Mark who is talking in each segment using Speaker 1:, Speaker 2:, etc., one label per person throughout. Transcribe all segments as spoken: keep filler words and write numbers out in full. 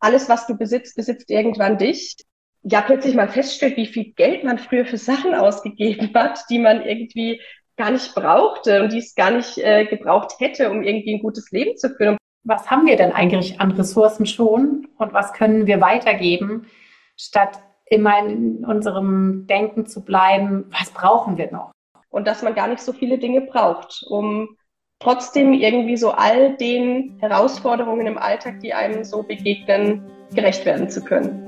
Speaker 1: alles, was du besitzt, besitzt irgendwann dich. Ja, plötzlich mal feststellt, wie viel Geld man früher für Sachen ausgegeben hat, die man irgendwie gar nicht brauchte und die es gar nicht äh, gebraucht hätte, um irgendwie ein gutes Leben zu führen.
Speaker 2: Was haben wir denn eigentlich an Ressourcen schon und was können wir weitergeben, statt immer in unserem Denken zu bleiben, was brauchen wir noch?
Speaker 1: Und dass man gar nicht so viele Dinge braucht, um trotzdem irgendwie so all den Herausforderungen im Alltag, die einem so begegnen, gerecht werden zu können.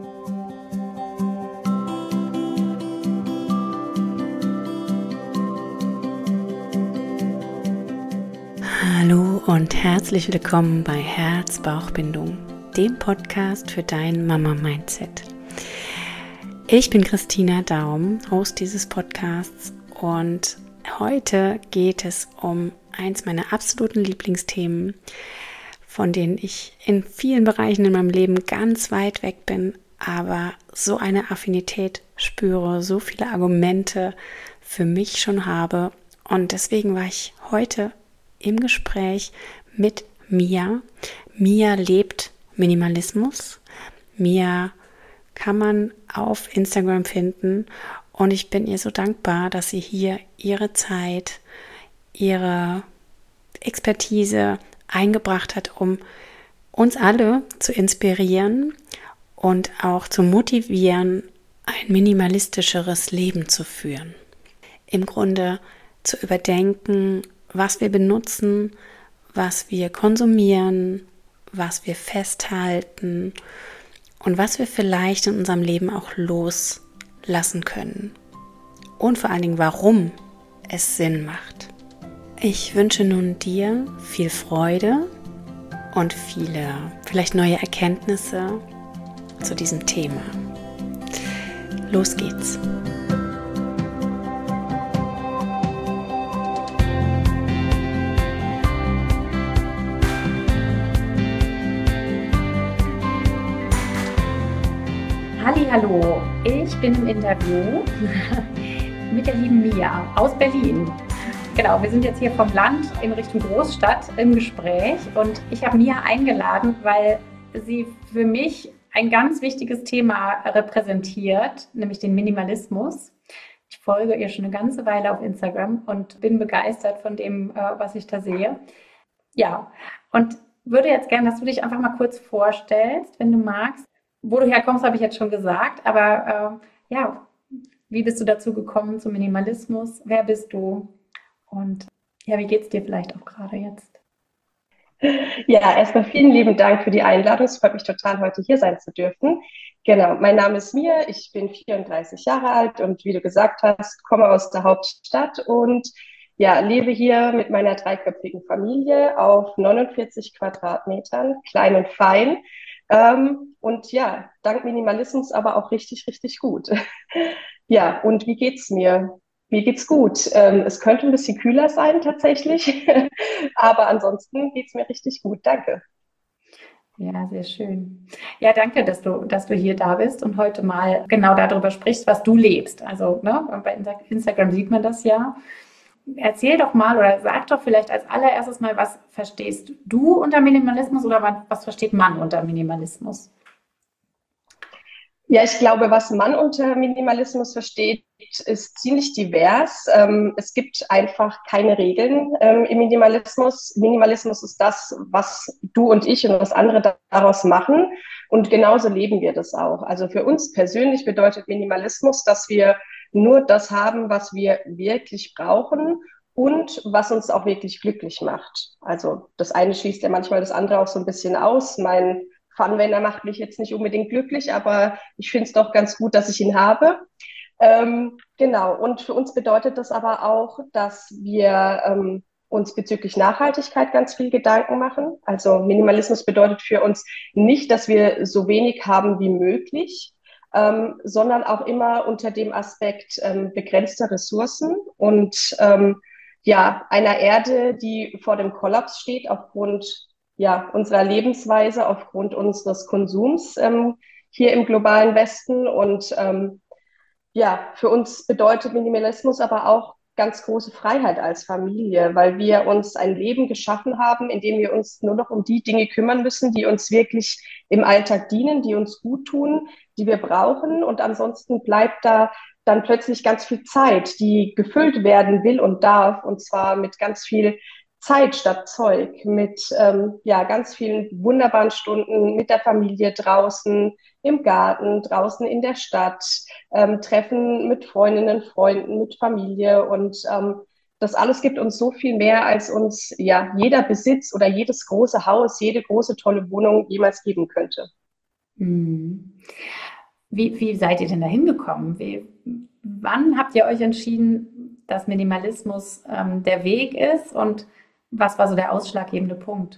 Speaker 3: Hallo und herzlich willkommen bei Herz-Bauch-Bindung, dem Podcast für dein Mama-Mindset. Ich bin Christina Daum, Host dieses Podcasts, und heute geht es um eins meiner absoluten Lieblingsthemen, von denen ich in vielen Bereichen in meinem Leben ganz weit weg bin, aber so eine Affinität spüre, so viele Argumente für mich schon habe. Und deswegen war ich heute im Gespräch mit Mia. Mia lebt Minimalismus. Mia kann man auf Instagram finden und ich bin ihr so dankbar, dass sie hier ihre Zeit, ihre Expertise eingebracht hat, um uns alle zu inspirieren und auch zu motivieren, ein minimalistischeres Leben zu führen. Im Grunde zu überdenken, was wir benutzen, was wir konsumieren, was wir festhalten und was wir vielleicht in unserem Leben auch loslassen können. Und vor allen Dingen, warum es Sinn macht. Ich wünsche nun dir viel Freude und viele, vielleicht neue Erkenntnisse zu diesem Thema. Los geht's!
Speaker 2: Hallihallo, ich bin im Interview mit der lieben Mia aus Berlin. Genau, wir sind jetzt hier vom Land in Richtung Großstadt im Gespräch und ich habe Mia eingeladen, weil sie für mich ein ganz wichtiges Thema repräsentiert, nämlich den Minimalismus. Ich folge ihr schon eine ganze Weile auf Instagram und bin begeistert von dem, was ich da sehe. Ja, und würde jetzt gerne, dass du dich einfach mal kurz vorstellst, wenn du magst. Wo du herkommst, habe ich jetzt schon gesagt, aber äh, ja, wie bist du dazu gekommen zum Minimalismus? Wer bist du? Und ja, wie geht es dir vielleicht auch gerade jetzt?
Speaker 1: Ja, erstmal vielen lieben Dank für die Einladung. Es freut mich total, heute hier sein zu dürfen. Genau, mein Name ist Mia, ich bin vierunddreißig Jahre alt und wie du gesagt hast, komme aus der Hauptstadt und ja, lebe hier mit meiner dreiköpfigen Familie auf neunundvierzig Quadratmetern, klein und fein. Ähm, und ja, dank Minimalismus aber auch richtig, richtig gut. Ja, und wie geht's mir? Mir geht's gut. Ähm, es könnte ein bisschen kühler sein tatsächlich, aber ansonsten geht's mir richtig gut. Danke.
Speaker 2: Ja, sehr schön. Ja, danke, dass du, dass du hier da bist und heute mal genau darüber sprichst, was du lebst. Also, ne, bei Instagram sieht man das ja. Erzähl doch mal oder sag doch vielleicht als allererstes mal, was verstehst du unter Minimalismus oder was versteht man unter Minimalismus?
Speaker 1: Ja, ich glaube, was man unter Minimalismus versteht, ist ziemlich divers. Ähm, es gibt einfach keine Regeln ähm, im Minimalismus. Minimalismus ist das, was du und ich und was andere daraus machen. Und genauso leben wir das auch. Also für uns persönlich bedeutet Minimalismus, dass wir nur das haben, was wir wirklich brauchen und was uns auch wirklich glücklich macht. Also das eine schließt ja manchmal das andere auch so ein bisschen aus. Mein Funwender macht mich jetzt nicht unbedingt glücklich, aber ich finde es doch ganz gut, dass ich ihn habe. Ähm, genau, und für uns bedeutet das aber auch, dass wir ähm, uns bezüglich Nachhaltigkeit ganz viel Gedanken machen. Also Minimalismus bedeutet für uns nicht, dass wir so wenig haben wie möglich, ähm, sondern auch immer unter dem Aspekt ähm, begrenzter Ressourcen und ähm, ja, einer Erde, die vor dem Kollaps steht aufgrund ja, unserer Lebensweise, aufgrund unseres Konsums ähm, hier im globalen Westen. Und ähm, ja, für uns bedeutet Minimalismus aber auch, ganz große Freiheit als Familie, weil wir uns ein Leben geschaffen haben, in dem wir uns nur noch um die Dinge kümmern müssen, die uns wirklich im Alltag dienen, die uns gut tun, die wir brauchen. Und ansonsten bleibt da dann plötzlich ganz viel Zeit, die gefüllt werden will und darf, und zwar mit ganz viel Zeit statt Zeug, mit ähm, ja ganz vielen wunderbaren Stunden mit der Familie draußen im Garten, draußen in der Stadt, ähm, Treffen mit Freundinnen, Freunden, mit Familie, und ähm, das alles gibt uns so viel mehr, als uns ja jeder Besitz oder jedes große Haus, jede große tolle Wohnung jemals geben könnte.
Speaker 2: Hm. Wie, wie seid ihr denn da hingekommen? Wie, wann habt ihr euch entschieden, dass Minimalismus ähm, der Weg ist, und was war so der ausschlaggebende Punkt?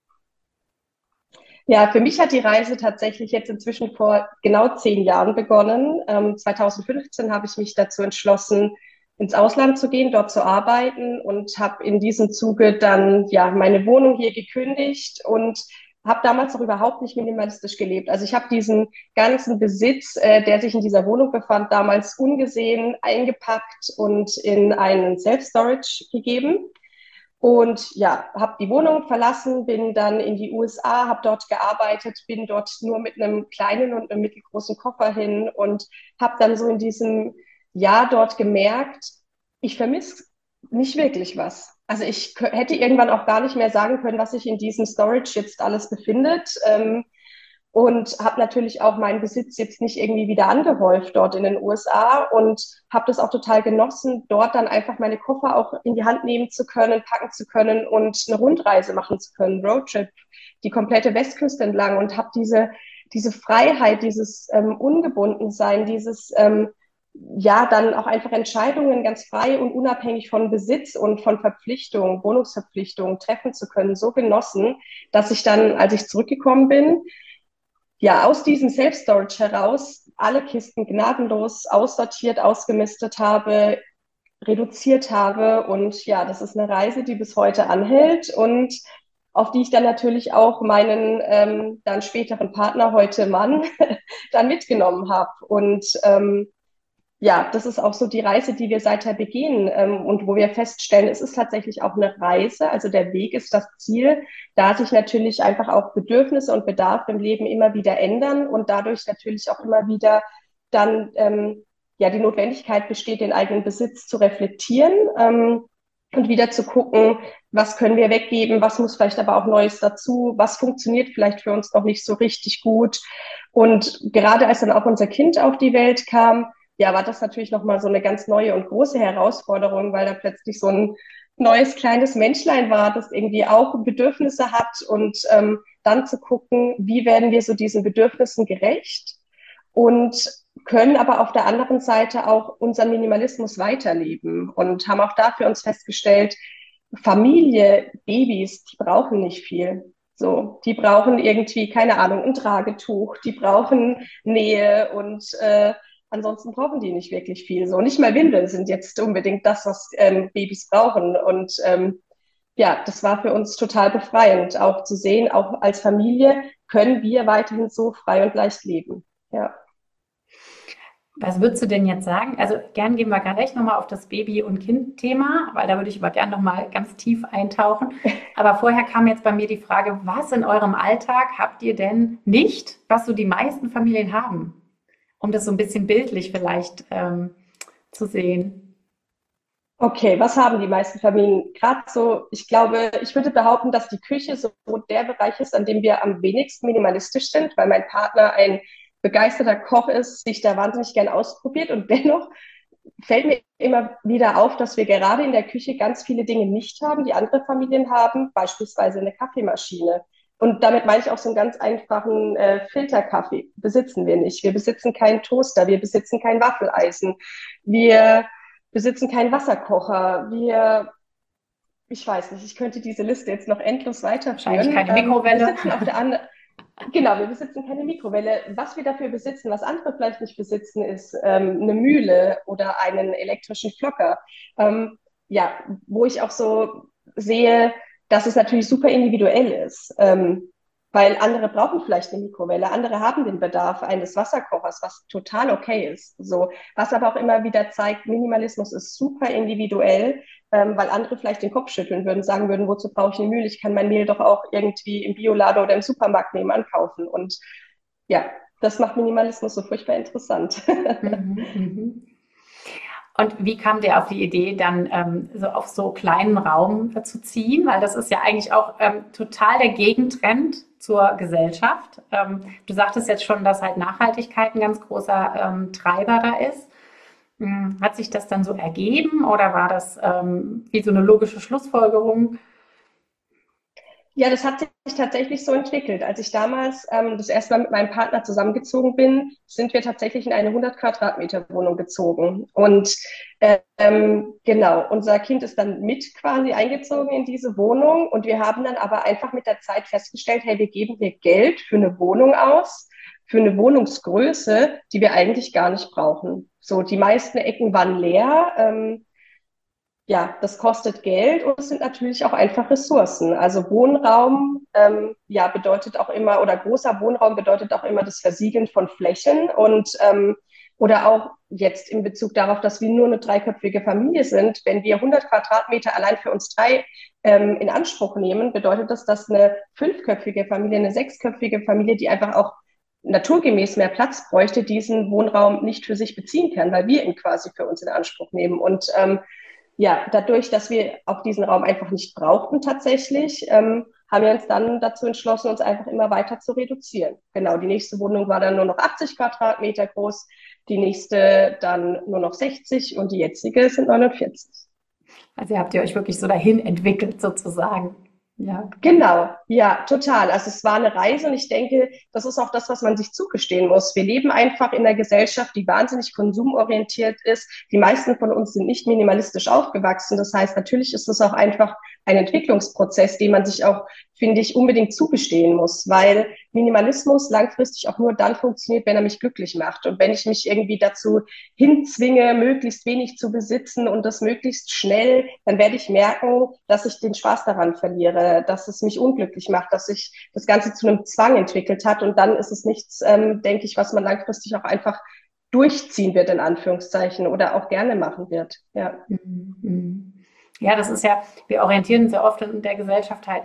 Speaker 1: Ja, für mich hat die Reise tatsächlich jetzt inzwischen vor genau zehn Jahren begonnen. Ähm, zwanzig fünfzehn habe ich mich dazu entschlossen, ins Ausland zu gehen, dort zu arbeiten, und habe in diesem Zuge dann ja meine Wohnung hier gekündigt und habe damals noch überhaupt nicht minimalistisch gelebt. Also ich habe diesen ganzen Besitz, äh, der sich in dieser Wohnung befand, damals ungesehen eingepackt und in einen Self-Storage gegeben. Und ja, habe die Wohnung verlassen, bin dann in die U S A, habe dort gearbeitet, bin dort nur mit einem kleinen und einem mittelgroßen Koffer hin und habe dann so in diesem Jahr dort gemerkt, ich vermisse nicht wirklich was. Also ich k- hätte irgendwann auch gar nicht mehr sagen können, was sich in diesem Storage jetzt alles befindet. Ähm, und habe natürlich auch meinen Besitz jetzt nicht irgendwie wieder angehäuft dort in den U S A, und habe das auch total genossen, dort dann einfach meine Koffer auch in die Hand nehmen zu können, packen zu können und eine Rundreise machen zu können, Roadtrip, die komplette Westküste entlang, und habe diese, diese Freiheit, dieses ähm, Ungebundensein, dieses ähm, ja, dann auch einfach Entscheidungen ganz frei und unabhängig von Besitz und von Verpflichtungen, Wohnungsverpflichtungen treffen zu können, so genossen, dass ich dann, als ich zurückgekommen bin, ja, aus diesem Self-Storage heraus alle Kisten gnadenlos aussortiert, ausgemistet habe, reduziert habe. Und ja, das ist eine Reise, die bis heute anhält und auf die ich dann natürlich auch meinen ähm, dann späteren Partner, heute Mann, dann mitgenommen habe. Und ähm, ja, das ist auch so die Reise, die wir seither begehen, ähm, und wo wir feststellen, es ist tatsächlich auch eine Reise. Also der Weg ist das Ziel, da sich natürlich einfach auch Bedürfnisse und Bedarfe im Leben immer wieder ändern und dadurch natürlich auch immer wieder dann ähm, ja die Notwendigkeit besteht, den eigenen Besitz zu reflektieren, ähm, und wieder zu gucken, was können wir weggeben, was muss vielleicht aber auch Neues dazu, was funktioniert vielleicht für uns noch nicht so richtig gut. Und gerade als dann auch unser Kind auf die Welt kam, ja, war das natürlich nochmal so eine ganz neue und große Herausforderung, weil da plötzlich so ein neues kleines Menschlein war, das irgendwie auch Bedürfnisse hat, und ähm, dann zu gucken, wie werden wir so diesen Bedürfnissen gerecht und können aber auf der anderen Seite auch unseren Minimalismus weiterleben, und haben auch da für uns festgestellt, Familie, Babys, die brauchen nicht viel. So, die brauchen irgendwie, keine Ahnung, ein Tragetuch, die brauchen Nähe, und äh, ansonsten brauchen die nicht wirklich viel. So, nicht mal Windeln sind jetzt unbedingt das, was ähm, Babys brauchen. Und ähm, ja, das war für uns total befreiend, auch zu sehen, auch als Familie können wir weiterhin so frei und leicht leben. Ja.
Speaker 2: Was würdest du denn jetzt sagen? Also gern gehen wir gleich nochmal auf das Baby- und Kind-Thema, weil da würde ich aber gern nochmal ganz tief eintauchen. Aber vorher kam jetzt bei mir die Frage, was in eurem Alltag habt ihr denn nicht, was so die meisten Familien haben? Um das so ein bisschen bildlich vielleicht ähm, zu sehen.
Speaker 1: Okay, was haben die meisten Familien? Gerade so, ich glaube, ich würde behaupten, dass die Küche so der Bereich ist, an dem wir am wenigsten minimalistisch sind, weil mein Partner ein begeisterter Koch ist, sich da wahnsinnig gern ausprobiert, und dennoch fällt mir immer wieder auf, dass wir gerade in der Küche ganz viele Dinge nicht haben, die andere Familien haben, beispielsweise eine Kaffeemaschine. Und damit meine ich auch so einen ganz einfachen äh, Filterkaffee. Besitzen wir nicht. Wir besitzen keinen Toaster, wir besitzen kein Waffeleisen, wir besitzen keinen Wasserkocher, wir, ich weiß nicht, ich könnte diese Liste jetzt noch endlos
Speaker 2: Wahrscheinlich
Speaker 1: weiterführen.
Speaker 2: keine
Speaker 1: Ähm, wir
Speaker 2: Mikrowelle.
Speaker 1: besitzen auf der anderen, genau, wir besitzen keine Mikrowelle. Was wir dafür besitzen, was andere vielleicht nicht besitzen, ist ähm, eine Mühle oder einen elektrischen Flocker. Ähm, ja, wo ich auch so sehe, dass es natürlich super individuell ist. Ähm, Weil andere brauchen vielleicht eine Mikrowelle, andere haben den Bedarf eines Wasserkochers, was total okay ist. So, was aber auch immer wieder zeigt, Minimalismus ist super individuell, ähm, weil andere vielleicht den Kopf schütteln würden, sagen würden, wozu brauche ich eine Mühle? Ich kann mein Mehl doch auch irgendwie im Bioladen oder im Supermarkt nebenan kaufen. Und ja, das macht Minimalismus so furchtbar interessant.
Speaker 2: Mhm, mhm. Und wie kam der auf die Idee, dann ähm, so auf so kleinen Raum äh, zu ziehen? Weil das ist ja eigentlich auch ähm, total der Gegentrend zur Gesellschaft. Ähm, du sagtest jetzt schon, dass halt Nachhaltigkeit ein ganz großer ähm, Treiber da ist. Hm, hat sich das dann so ergeben oder war das ähm, wie so eine logische Schlussfolgerung?
Speaker 1: Ja, das hat sich tatsächlich so entwickelt. Als ich damals ähm, das erste Mal mit meinem Partner zusammengezogen bin, sind wir tatsächlich in eine hundert Quadratmeter Wohnung gezogen. Und ähm, genau, unser Kind ist dann mit quasi eingezogen in diese Wohnung. Und wir haben dann aber einfach mit der Zeit festgestellt, hey, wir geben hier Geld für eine Wohnung aus, für eine Wohnungsgröße, die wir eigentlich gar nicht brauchen. So, die meisten Ecken waren leer. Ähm, ja, das kostet Geld und es sind natürlich auch einfach Ressourcen. Also Wohnraum, ähm, ja, bedeutet auch immer, oder großer Wohnraum bedeutet auch immer das Versiegeln von Flächen und ähm, oder auch jetzt in Bezug darauf, dass wir nur eine dreiköpfige Familie sind. Wenn wir hundert Quadratmeter allein für uns drei ähm, in Anspruch nehmen, bedeutet das, dass eine fünfköpfige Familie, eine sechsköpfige Familie, die einfach auch naturgemäß mehr Platz bräuchte, diesen Wohnraum nicht für sich beziehen kann, weil wir ihn quasi für uns in Anspruch nehmen. Und ähm, ja, dadurch, dass wir auch diesen Raum einfach nicht brauchten tatsächlich, ähm, haben wir uns dann dazu entschlossen, uns einfach immer weiter zu reduzieren. Genau, die nächste Wohnung war dann nur noch achtzig Quadratmeter groß, die nächste dann nur noch sechzig und die jetzige sind neunundvierzig.
Speaker 2: Also ihr habt ihr euch wirklich so dahin entwickelt sozusagen. Ja.
Speaker 1: Genau, ja, total. Also es war eine Reise und ich denke, das ist auch das, was man sich zugestehen muss. Wir leben einfach in einer Gesellschaft, die wahnsinnig konsumorientiert ist. Die meisten von uns sind nicht minimalistisch aufgewachsen. Das heißt, natürlich ist es auch einfach ein Entwicklungsprozess, den man sich auch, finde ich, unbedingt zugestehen muss, weil Minimalismus langfristig auch nur dann funktioniert, wenn er mich glücklich macht. Und wenn ich mich irgendwie dazu hinzwinge, möglichst wenig zu besitzen und das möglichst schnell, dann werde ich merken, dass ich den Spaß daran verliere, dass es mich unglücklich macht, dass sich das Ganze zu einem Zwang entwickelt hat. Und dann ist es nichts, ähm, denke ich, was man langfristig auch einfach durchziehen wird, in Anführungszeichen, oder auch gerne machen wird. Ja.
Speaker 2: Mhm. Ja, das ist ja, wir orientieren uns ja oft in der Gesellschaft halt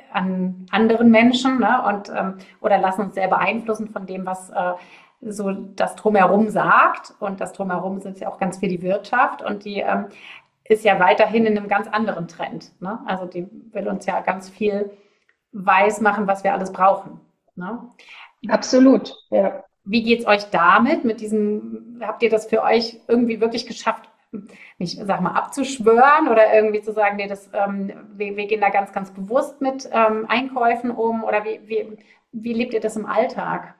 Speaker 2: an anderen Menschen, ne, und ähm, oder lassen uns sehr beeinflussen von dem, was äh, so das Drumherum sagt. Und das Drumherum sind ja auch ganz viel die Wirtschaft und die ähm, ist ja weiterhin in einem ganz anderen Trend. Ne? Also die will uns ja ganz viel weiß machen, was wir alles brauchen. Ne?
Speaker 1: Absolut, ja.
Speaker 2: Wie geht's euch damit? Mit diesem, habt ihr das für euch irgendwie wirklich geschafft, nicht, sag mal, abzuschwören oder irgendwie zu sagen, nee, das, ähm, wir, wir gehen da ganz, ganz bewusst mit ähm, Einkäufen um oder wie, wie, wie lebt ihr das im Alltag?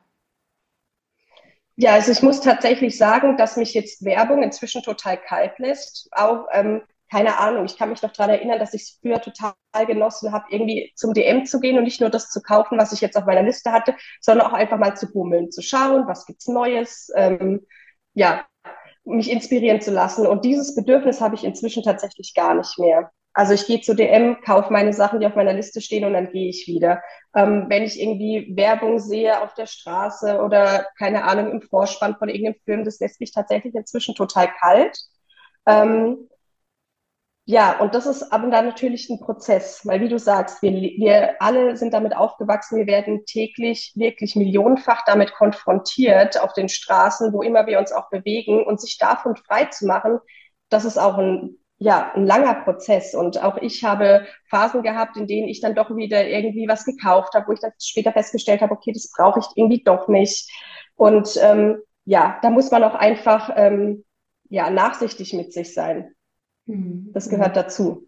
Speaker 1: Ja, also ich muss tatsächlich sagen, dass mich jetzt Werbung inzwischen total kalt lässt. Auch, ähm, keine Ahnung, ich kann mich noch daran erinnern, dass ich es früher total genossen habe, irgendwie zum D M zu gehen und nicht nur das zu kaufen, was ich jetzt auf meiner Liste hatte, sondern auch einfach mal zu bummeln, zu schauen, was gibt's Neues, ähm, ja, mich inspirieren zu lassen. Und dieses Bedürfnis habe ich inzwischen tatsächlich gar nicht mehr. Also ich gehe zu D M, kaufe meine Sachen, die auf meiner Liste stehen und dann gehe ich wieder. Ähm, wenn ich irgendwie Werbung sehe auf der Straße oder keine Ahnung im Vorspann von irgendeinem Film, das lässt mich tatsächlich inzwischen total kalt. Ähm, ja, und das ist aber dann natürlich ein Prozess, weil wie du sagst, wir, wir alle sind damit aufgewachsen, wir werden täglich wirklich millionenfach damit konfrontiert auf den Straßen, wo immer wir uns auch bewegen und sich davon frei zu machen, das ist auch ein, ja, ein langer Prozess. Und auch ich habe Phasen gehabt, in denen ich dann doch wieder irgendwie was gekauft habe, wo ich dann später festgestellt habe, okay, das brauche ich irgendwie doch nicht. Und ähm, ja, da muss man auch einfach ähm, ja, nachsichtig mit sich sein. Das gehört dazu.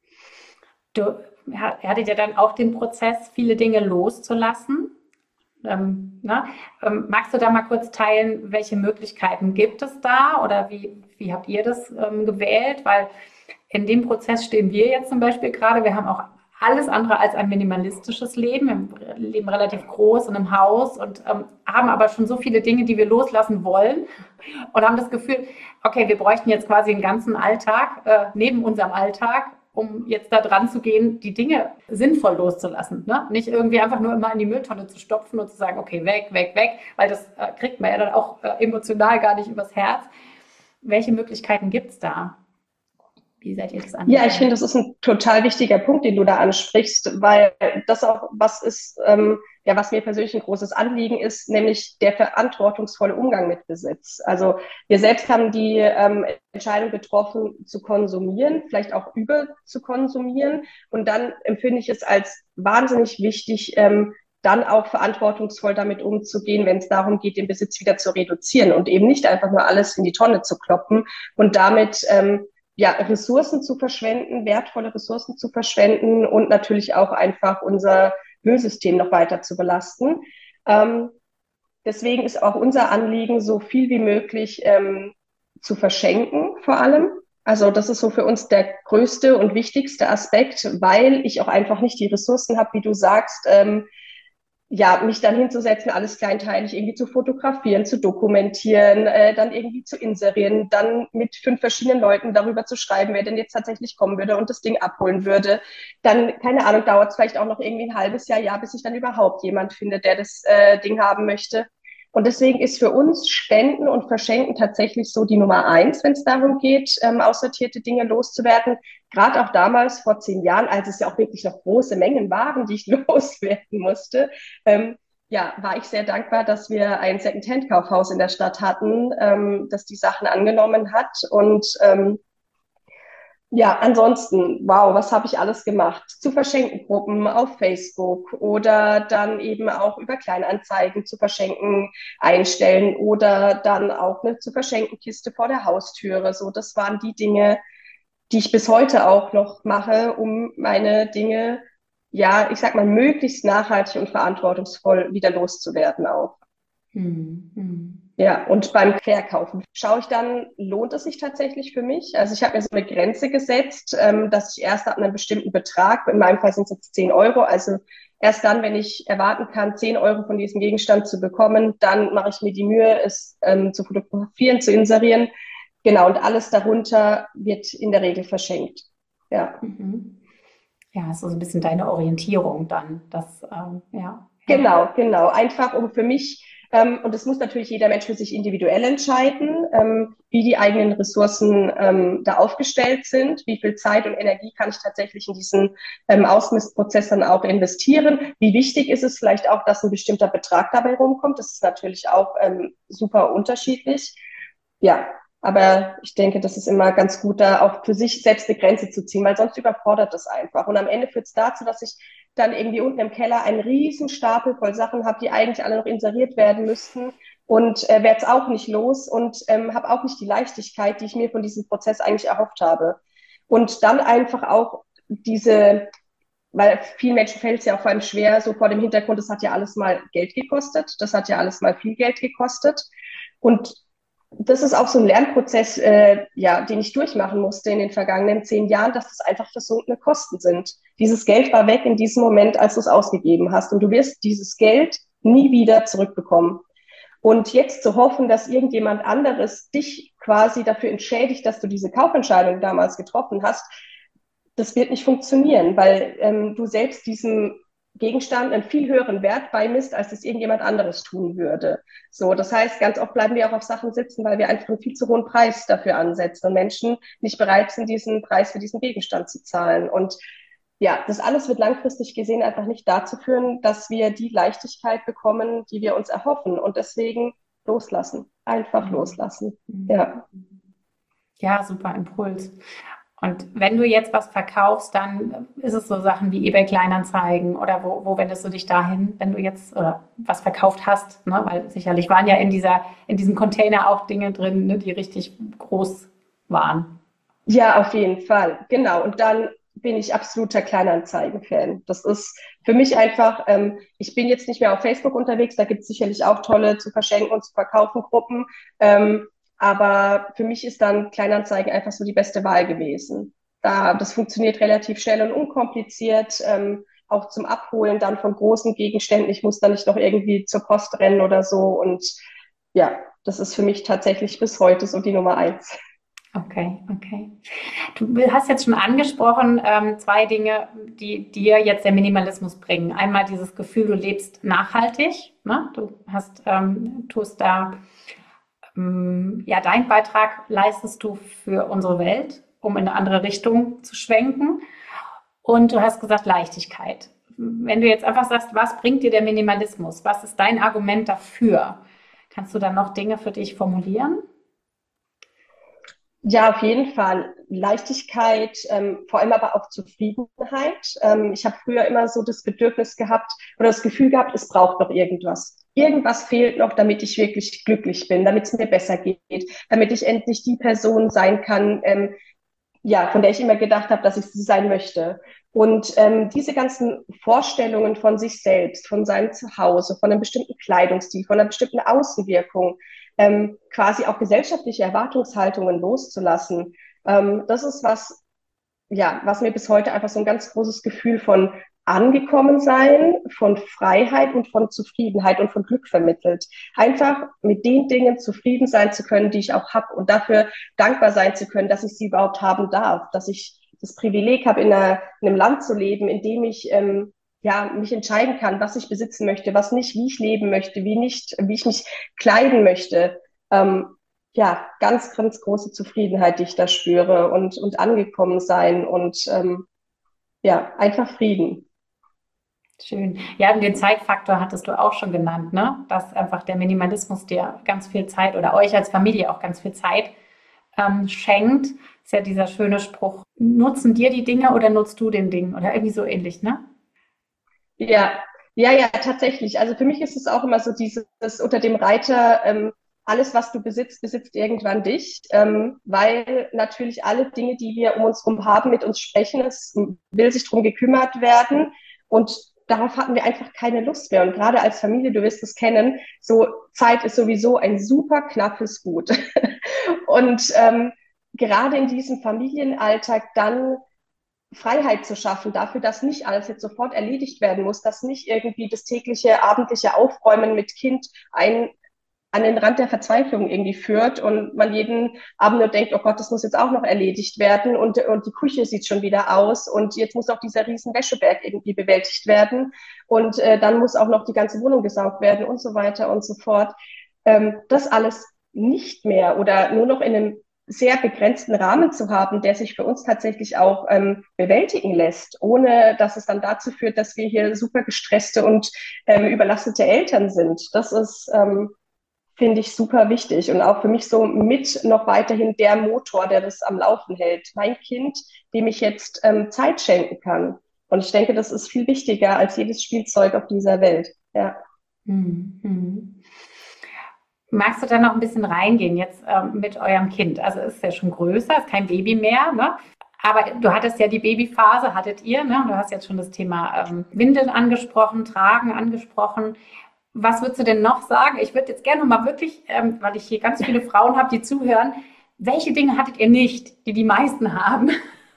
Speaker 2: Du hattet ja dann auch den Prozess, viele Dinge loszulassen. Ähm, ne? ähm, magst du da mal kurz teilen, welche Möglichkeiten gibt es da oder wie, wie habt ihr das ähm, gewählt? Weil in dem Prozess stehen wir jetzt zum Beispiel gerade. Wir haben auch alles andere als ein minimalistisches Leben. Wir leben relativ groß in einem Haus und ähm, haben aber schon so viele Dinge, die wir loslassen wollen und haben das Gefühl, okay, wir bräuchten jetzt quasi einen ganzen Alltag äh, neben unserem Alltag, um jetzt da dran zu gehen, die Dinge sinnvoll loszulassen. Ne? Nicht irgendwie einfach nur immer in die Mülltonne zu stopfen und zu sagen, okay, weg, weg, weg, weil das äh, kriegt man ja dann auch äh, emotional gar nicht übers Herz. Welche Möglichkeiten gibt es da? Wie seid ihr das an?
Speaker 1: Ja, ich finde, das ist ein total wichtiger Punkt, den du da ansprichst, weil das auch was ist, ähm, ja, was mir persönlich ein großes Anliegen ist, nämlich der verantwortungsvolle Umgang mit Besitz. Also wir selbst haben die ähm, Entscheidung getroffen, zu konsumieren, vielleicht auch über zu konsumieren. Und dann empfinde ich es als wahnsinnig wichtig, ähm, dann auch verantwortungsvoll damit umzugehen, wenn es darum geht, den Besitz wieder zu reduzieren und eben nicht einfach nur alles in die Tonne zu kloppen und damit ähm, ja, Ressourcen zu verschwenden, wertvolle Ressourcen zu verschwenden und natürlich auch einfach unser Müllsystem noch weiter zu belasten. Ähm, deswegen ist auch unser Anliegen, so viel wie möglich ähm, zu verschenken vor allem. Also das ist so für uns der größte und wichtigste Aspekt, weil ich auch einfach nicht die Ressourcen habe, wie du sagst, ähm, ja, mich dann hinzusetzen, alles kleinteilig irgendwie zu fotografieren, zu dokumentieren, äh, dann irgendwie zu inserieren, dann mit fünf verschiedenen Leuten darüber zu schreiben, wer denn jetzt tatsächlich kommen würde und das Ding abholen würde. Dann, keine Ahnung, dauert es vielleicht auch noch irgendwie ein halbes Jahr, Jahr, bis sich dann überhaupt jemand findet, der das äh, Ding haben möchte. Und deswegen ist für uns Spenden und Verschenken tatsächlich so die Nummer eins, wenn es darum geht, ähm, aussortierte Dinge loszuwerden. Gerade auch damals, vor zehn Jahren, als es ja auch wirklich noch große Mengen waren, die ich loswerden musste, ähm, ja, war ich sehr dankbar, dass wir ein Second-Hand-Kaufhaus in der Stadt hatten, ähm, das die Sachen angenommen hat. Und ähm, ja, ansonsten, wow, was habe ich alles gemacht? Zu verschenken Gruppen auf Facebook oder dann eben auch über Kleinanzeigen zu verschenken einstellen oder dann auch eine zu verschenken Kiste vor der Haustüre. So, das waren die Dinge, die ich bis heute auch noch mache, um meine Dinge, ja, ich sag mal, möglichst nachhaltig und verantwortungsvoll wieder loszuwerden auch.
Speaker 2: Hm, hm.
Speaker 1: Ja, und beim Verkaufen schaue ich dann, lohnt es sich tatsächlich für mich? Also ich habe mir so eine Grenze gesetzt, ähm, dass ich erst ab einem bestimmten Betrag, in meinem Fall sind es jetzt zehn Euro, also erst dann, wenn ich erwarten kann, zehn Euro von diesem Gegenstand zu bekommen, dann mache ich mir die Mühe, es ähm, zu fotografieren, zu inserieren. Genau, und alles darunter wird in der Regel verschenkt. Ja.
Speaker 2: Mhm. Ja, so ein bisschen deine Orientierung dann. Das, ähm, ja.
Speaker 1: Genau, genau. Einfach um für mich, ähm, und das muss natürlich jeder Mensch für sich individuell entscheiden, ähm, wie die eigenen Ressourcen ähm, da aufgestellt sind, wie viel Zeit und Energie kann ich tatsächlich in diesen ähm, Ausmistprozess dann auch investieren. Wie wichtig ist es vielleicht auch, dass ein bestimmter Betrag dabei rumkommt. Das ist natürlich auch ähm, super unterschiedlich. Ja, aber ich denke, das ist immer ganz gut, da auch für sich selbst eine Grenze zu ziehen, weil sonst überfordert das einfach. Und am Ende führt es dazu, dass ich dann irgendwie unten im Keller einen riesen Stapel voll Sachen habe, die eigentlich alle noch inseriert werden müssten und äh, werde es auch nicht los und ähm, habe auch nicht die Leichtigkeit, die ich mir von diesem Prozess eigentlich erhofft habe. Und dann einfach auch diese, weil vielen Menschen fällt es ja auch vor allem schwer, so vor dem Hintergrund, das hat ja alles mal Geld gekostet, das hat ja alles mal viel Geld gekostet. Und das ist auch so ein Lernprozess, äh, ja, den ich durchmachen musste in den vergangenen zehn Jahren, dass das einfach versunkene Kosten sind. Dieses Geld war weg in diesem Moment, als du es ausgegeben hast. Und du wirst dieses Geld nie wieder zurückbekommen. Und jetzt zu hoffen, dass irgendjemand anderes dich quasi dafür entschädigt, dass du diese Kaufentscheidung damals getroffen hast, das wird nicht funktionieren, weil ähm, du selbst diesem Gegenstand einen viel höheren Wert beimisst, als es irgendjemand anderes tun würde. So, das heißt, ganz oft bleiben wir auch auf Sachen sitzen, weil wir einfach einen viel zu hohen Preis dafür ansetzen und Menschen nicht bereit sind, diesen Preis für diesen Gegenstand zu zahlen. Und ja, das alles wird langfristig gesehen einfach nicht dazu führen, dass wir die Leichtigkeit bekommen, die wir uns erhoffen. Und deswegen loslassen, einfach loslassen. Ja.
Speaker 2: Ja, super Impuls. Und wenn du jetzt was verkaufst, dann ist es so Sachen wie eBay Kleinanzeigen oder wo, wo wendest du dich dahin, wenn du jetzt oder was verkauft hast, ne? Weil sicherlich waren ja in dieser, in diesem Container auch Dinge drin, ne, die richtig groß waren.
Speaker 1: Ja, auf jeden Fall. Genau. Und dann bin ich absoluter Kleinanzeigen-Fan. Das ist für mich einfach, ähm, ich bin jetzt nicht mehr auf Facebook unterwegs, da gibt es sicherlich auch tolle zu verschenken und zu verkaufen Gruppen. Ähm, Aber für mich ist dann Kleinanzeigen einfach so die beste Wahl gewesen. Da, das funktioniert relativ schnell und unkompliziert, ähm, auch zum Abholen dann von großen Gegenständen. Ich muss da nicht noch irgendwie zur Post rennen oder so. Und ja, das ist für mich tatsächlich bis heute so die Nummer eins.
Speaker 2: Okay, okay. Du hast jetzt schon angesprochen, ähm, zwei Dinge, die dir jetzt der Minimalismus bringen. Einmal dieses Gefühl, du lebst nachhaltig, ne? Du hast, ähm, tust da, ähm, ja, deinen Beitrag leistest du für unsere Welt, um in eine andere Richtung zu schwenken. Und du hast gesagt Leichtigkeit. Wenn du jetzt einfach sagst, was bringt dir der Minimalismus? Was ist dein Argument dafür? Kannst du dann noch Dinge für dich formulieren?
Speaker 1: Ja, auf jeden Fall. Leichtigkeit, ähm, vor allem aber auch Zufriedenheit. Ähm, ich habe früher immer so das Bedürfnis gehabt oder das Gefühl gehabt, es braucht noch irgendwas. Irgendwas fehlt noch, damit ich wirklich glücklich bin, damit es mir besser geht, damit ich endlich die Person sein kann, ähm, ja, von der ich immer gedacht habe, dass ich sie sein möchte. Und ähm, diese ganzen Vorstellungen von sich selbst, von seinem Zuhause, von einem bestimmten Kleidungsstil, von einer bestimmten Außenwirkung, ähm, quasi auch gesellschaftliche Erwartungshaltungen loszulassen, ähm, das ist was, ja, was mir bis heute einfach so ein ganz großes Gefühl von angekommen sein, von Freiheit und von Zufriedenheit und von Glück vermittelt. Einfach mit den Dingen zufrieden sein zu können, die ich auch habe und dafür dankbar sein zu können, dass ich sie überhaupt haben darf, dass ich das Privileg habe, in, einer, in einem Land zu leben, in dem ich ähm, ja, mich entscheiden kann, was ich besitzen möchte, was nicht, wie ich leben möchte, wie nicht, wie ich mich kleiden möchte. Ähm, ja, ganz, ganz große Zufriedenheit, die ich da spüre und, und angekommen sein und ähm, ja, einfach Frieden.
Speaker 2: Schön. Ja, und den Zeitfaktor hattest du auch schon genannt, ne? Dass einfach der Minimalismus dir ganz viel Zeit oder euch als Familie auch ganz viel Zeit ähm, schenkt. Ist ja dieser schöne Spruch, nutzen dir die Dinge oder nutzt du den Ding? Oder irgendwie so ähnlich, ne?
Speaker 1: Ja, ja, ja, tatsächlich. Also für mich ist es auch immer so dieses unter dem Reiter, ähm, alles, was du besitzt, besitzt irgendwann dich, ähm, weil natürlich alle Dinge, die wir um uns herum haben, mit uns sprechen. Es will sich drum gekümmert werden und darauf hatten wir einfach keine Lust mehr. Und gerade als Familie, du wirst es kennen, so Zeit ist sowieso ein super knappes Gut. Und ähm, gerade in diesem Familienalltag dann Freiheit zu schaffen, dafür, dass nicht alles jetzt sofort erledigt werden muss, dass nicht irgendwie das tägliche abendliche Aufräumen mit Kind einen an den Rand der Verzweiflung irgendwie führt und man jeden Abend nur denkt, oh Gott, das muss jetzt auch noch erledigt werden und, und die Küche sieht schon wieder aus und jetzt muss auch dieser riesen Wäscheberg irgendwie bewältigt werden und äh, dann muss auch noch die ganze Wohnung gesaugt werden und so weiter und so fort. Ähm, das alles nicht mehr oder nur noch in einem sehr begrenzten Rahmen zu haben, der sich für uns tatsächlich auch ähm, bewältigen lässt, ohne dass es dann dazu führt, dass wir hier super gestresste und ähm, überlastete Eltern sind. Das ist, ähm, finde ich, super wichtig und auch für mich so mit noch weiterhin der Motor, der das am Laufen hält. Mein Kind, dem ich jetzt ähm, Zeit schenken kann. Und ich denke, das ist viel wichtiger als jedes Spielzeug auf dieser Welt. Ja.
Speaker 2: Mhm. Magst du da noch ein bisschen reingehen jetzt ähm, mit eurem Kind? Also es ist ja schon größer, ist kein Baby mehr, ne? Aber du hattest ja die Babyphase, hattet ihr, ne? Du hast jetzt schon das Thema ähm, Windeln angesprochen, Tragen angesprochen. Was würdest du denn noch sagen? Ich würde jetzt gerne mal wirklich, ähm, weil ich hier ganz viele Frauen habe, die zuhören, welche Dinge hattet ihr nicht, die die meisten haben?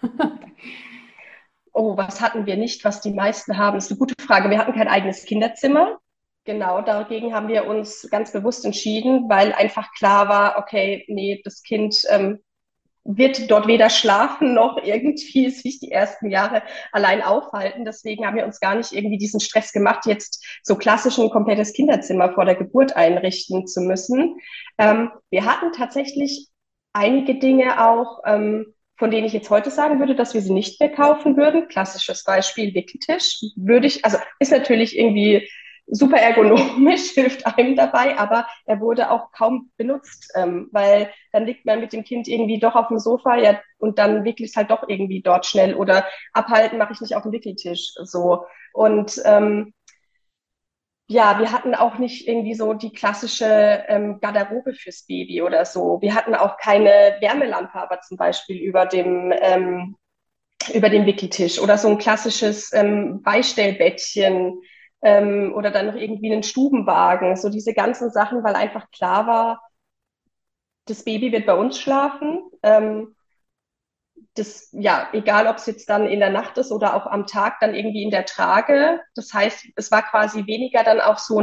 Speaker 1: Oh, was hatten wir nicht, was die meisten haben? Das ist eine gute Frage. Wir hatten kein eigenes Kinderzimmer. Genau, dagegen haben wir uns ganz bewusst entschieden, weil einfach klar war, okay, nee, das Kind ähm, wird dort weder schlafen noch irgendwie sich die ersten Jahre allein aufhalten. Deswegen haben wir uns gar nicht irgendwie diesen Stress gemacht, jetzt so klassisch ein komplettes Kinderzimmer vor der Geburt einrichten zu müssen. Ähm, wir hatten tatsächlich einige Dinge auch, ähm, von denen ich jetzt heute sagen würde, dass wir sie nicht mehr kaufen würden. Klassisches Beispiel Wickeltisch würde ich, also ist natürlich irgendwie super ergonomisch, hilft einem dabei, aber er wurde auch kaum benutzt, ähm, weil dann liegt man mit dem Kind irgendwie doch auf dem Sofa, ja, und dann wickelt es halt doch irgendwie dort schnell oder abhalten mache ich nicht auf dem Wickeltisch, so. Und ähm, ja, wir hatten auch nicht irgendwie so die klassische ähm, Garderobe fürs Baby oder so. Wir hatten auch keine Wärmelampe, aber zum Beispiel über dem ähm, über dem Wickeltisch oder so ein klassisches ähm, Beistellbettchen ähm, oder dann noch irgendwie einen Stubenwagen, so diese ganzen Sachen, weil einfach klar war, das Baby wird bei uns schlafen. Ähm, das, ja, egal ob es jetzt dann in der Nacht ist oder auch am Tag dann irgendwie in der Trage. Das heißt, es war quasi weniger dann auch so ein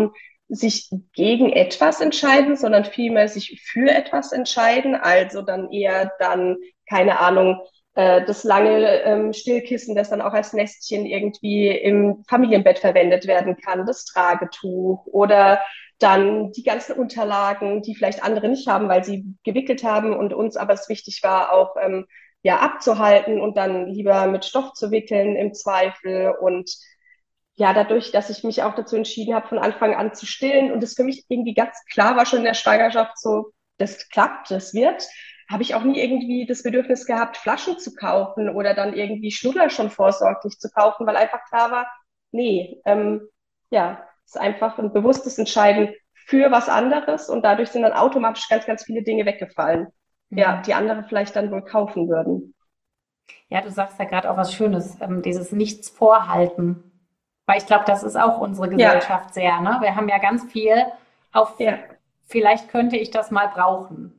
Speaker 1: sich gegen etwas entscheiden, sondern vielmehr sich für etwas entscheiden. Also dann eher dann, keine Ahnung, äh, das lange ähm, Stillkissen, das dann auch als Nestchen irgendwie im Familienbett verwendet werden kann, das Tragetuch oder dann die ganzen Unterlagen, die vielleicht andere nicht haben, weil sie gewickelt haben und uns aber es wichtig war, auch ähm, ja abzuhalten und dann lieber mit Stoff zu wickeln im Zweifel. Und ja, dadurch, dass ich mich auch dazu entschieden habe, von Anfang an zu stillen und es für mich irgendwie ganz klar war schon in der Schwangerschaft so, das klappt, das wird, habe ich auch nie irgendwie das Bedürfnis gehabt, Flaschen zu kaufen oder dann irgendwie Schnuller schon vorsorglich zu kaufen, weil einfach klar war, nee, ähm, ja, es ist einfach ein bewusstes Entscheiden für was anderes und dadurch sind dann automatisch ganz, ganz viele Dinge weggefallen, ja,
Speaker 2: Mhm.
Speaker 1: die andere vielleicht dann wohl kaufen würden.
Speaker 2: Ja, du sagst ja gerade auch was Schönes, ähm, dieses Nichts vorhalten. Weil ich glaube, das ist auch unsere
Speaker 1: Ja,
Speaker 2: Gesellschaft sehr, ne? Wir haben ja ganz viel auf,
Speaker 1: ja.
Speaker 2: vielleicht könnte ich das mal brauchen,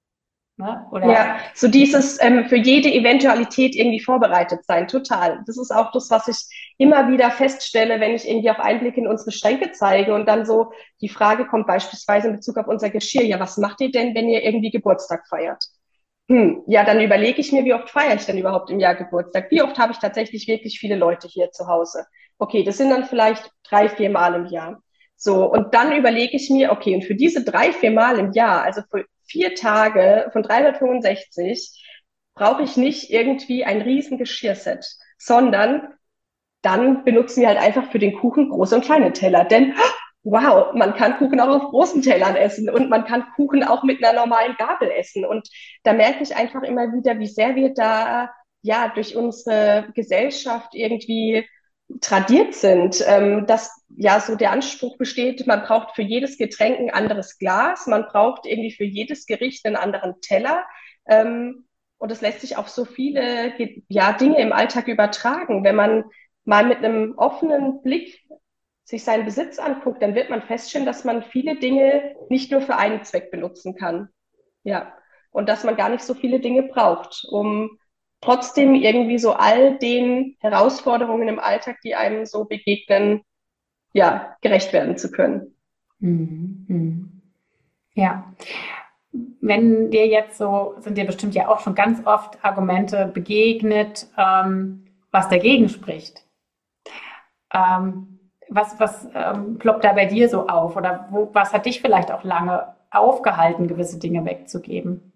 Speaker 2: ne?
Speaker 1: Ja,
Speaker 2: Oder,
Speaker 1: so dieses ähm, für jede Eventualität irgendwie vorbereitet sein, total. Das ist auch das, was ich immer wieder feststelle, wenn ich irgendwie auch Einblicke in unsere Schränke zeige und dann so die Frage kommt beispielsweise in Bezug auf unser Geschirr, ja, was macht ihr denn, wenn ihr irgendwie Geburtstag feiert? Hm, ja, dann überlege ich mir, wie oft feiere ich denn überhaupt im Jahr Geburtstag? Wie oft habe ich tatsächlich wirklich viele Leute hier zu Hause? Okay, das sind dann vielleicht drei, vier Mal im Jahr. So, und dann überlege ich mir, okay, und für diese drei, vier Mal im Jahr, also für vier Tage von dreihundertfünfundsechzig, brauche ich nicht irgendwie ein riesen Geschirrset, sondern dann benutzen wir halt einfach für den Kuchen große und kleine Teller. Denn wow, man kann Kuchen auch auf großen Tellern essen und man kann Kuchen auch mit einer normalen Gabel essen. Und da merke ich einfach immer wieder, wie sehr wir da ja durch unsere Gesellschaft irgendwie tradiert sind, ähm, dass ja so der Anspruch besteht, man braucht für jedes Getränk ein anderes Glas, man braucht irgendwie für jedes Gericht einen anderen Teller. Ähm, und es lässt sich auf so viele ja, Dinge im Alltag übertragen. Wenn man mal mit einem offenen Blick sich seinen Besitz anguckt, dann wird man feststellen, dass man viele Dinge nicht nur für einen Zweck benutzen kann. Ja. Und dass man gar nicht so viele Dinge braucht, um trotzdem irgendwie so all den Herausforderungen im Alltag, die einem so begegnen, ja, gerecht werden zu können.
Speaker 2: mhm, mhm. Ja, wenn dir jetzt so, sind dir bestimmt ja auch schon ganz oft Argumente begegnet, ähm, was dagegen spricht. Ähm, was was ähm, ploppt da bei dir so auf? Oder wo, was hat dich vielleicht auch lange aufgehalten, gewisse Dinge wegzugeben?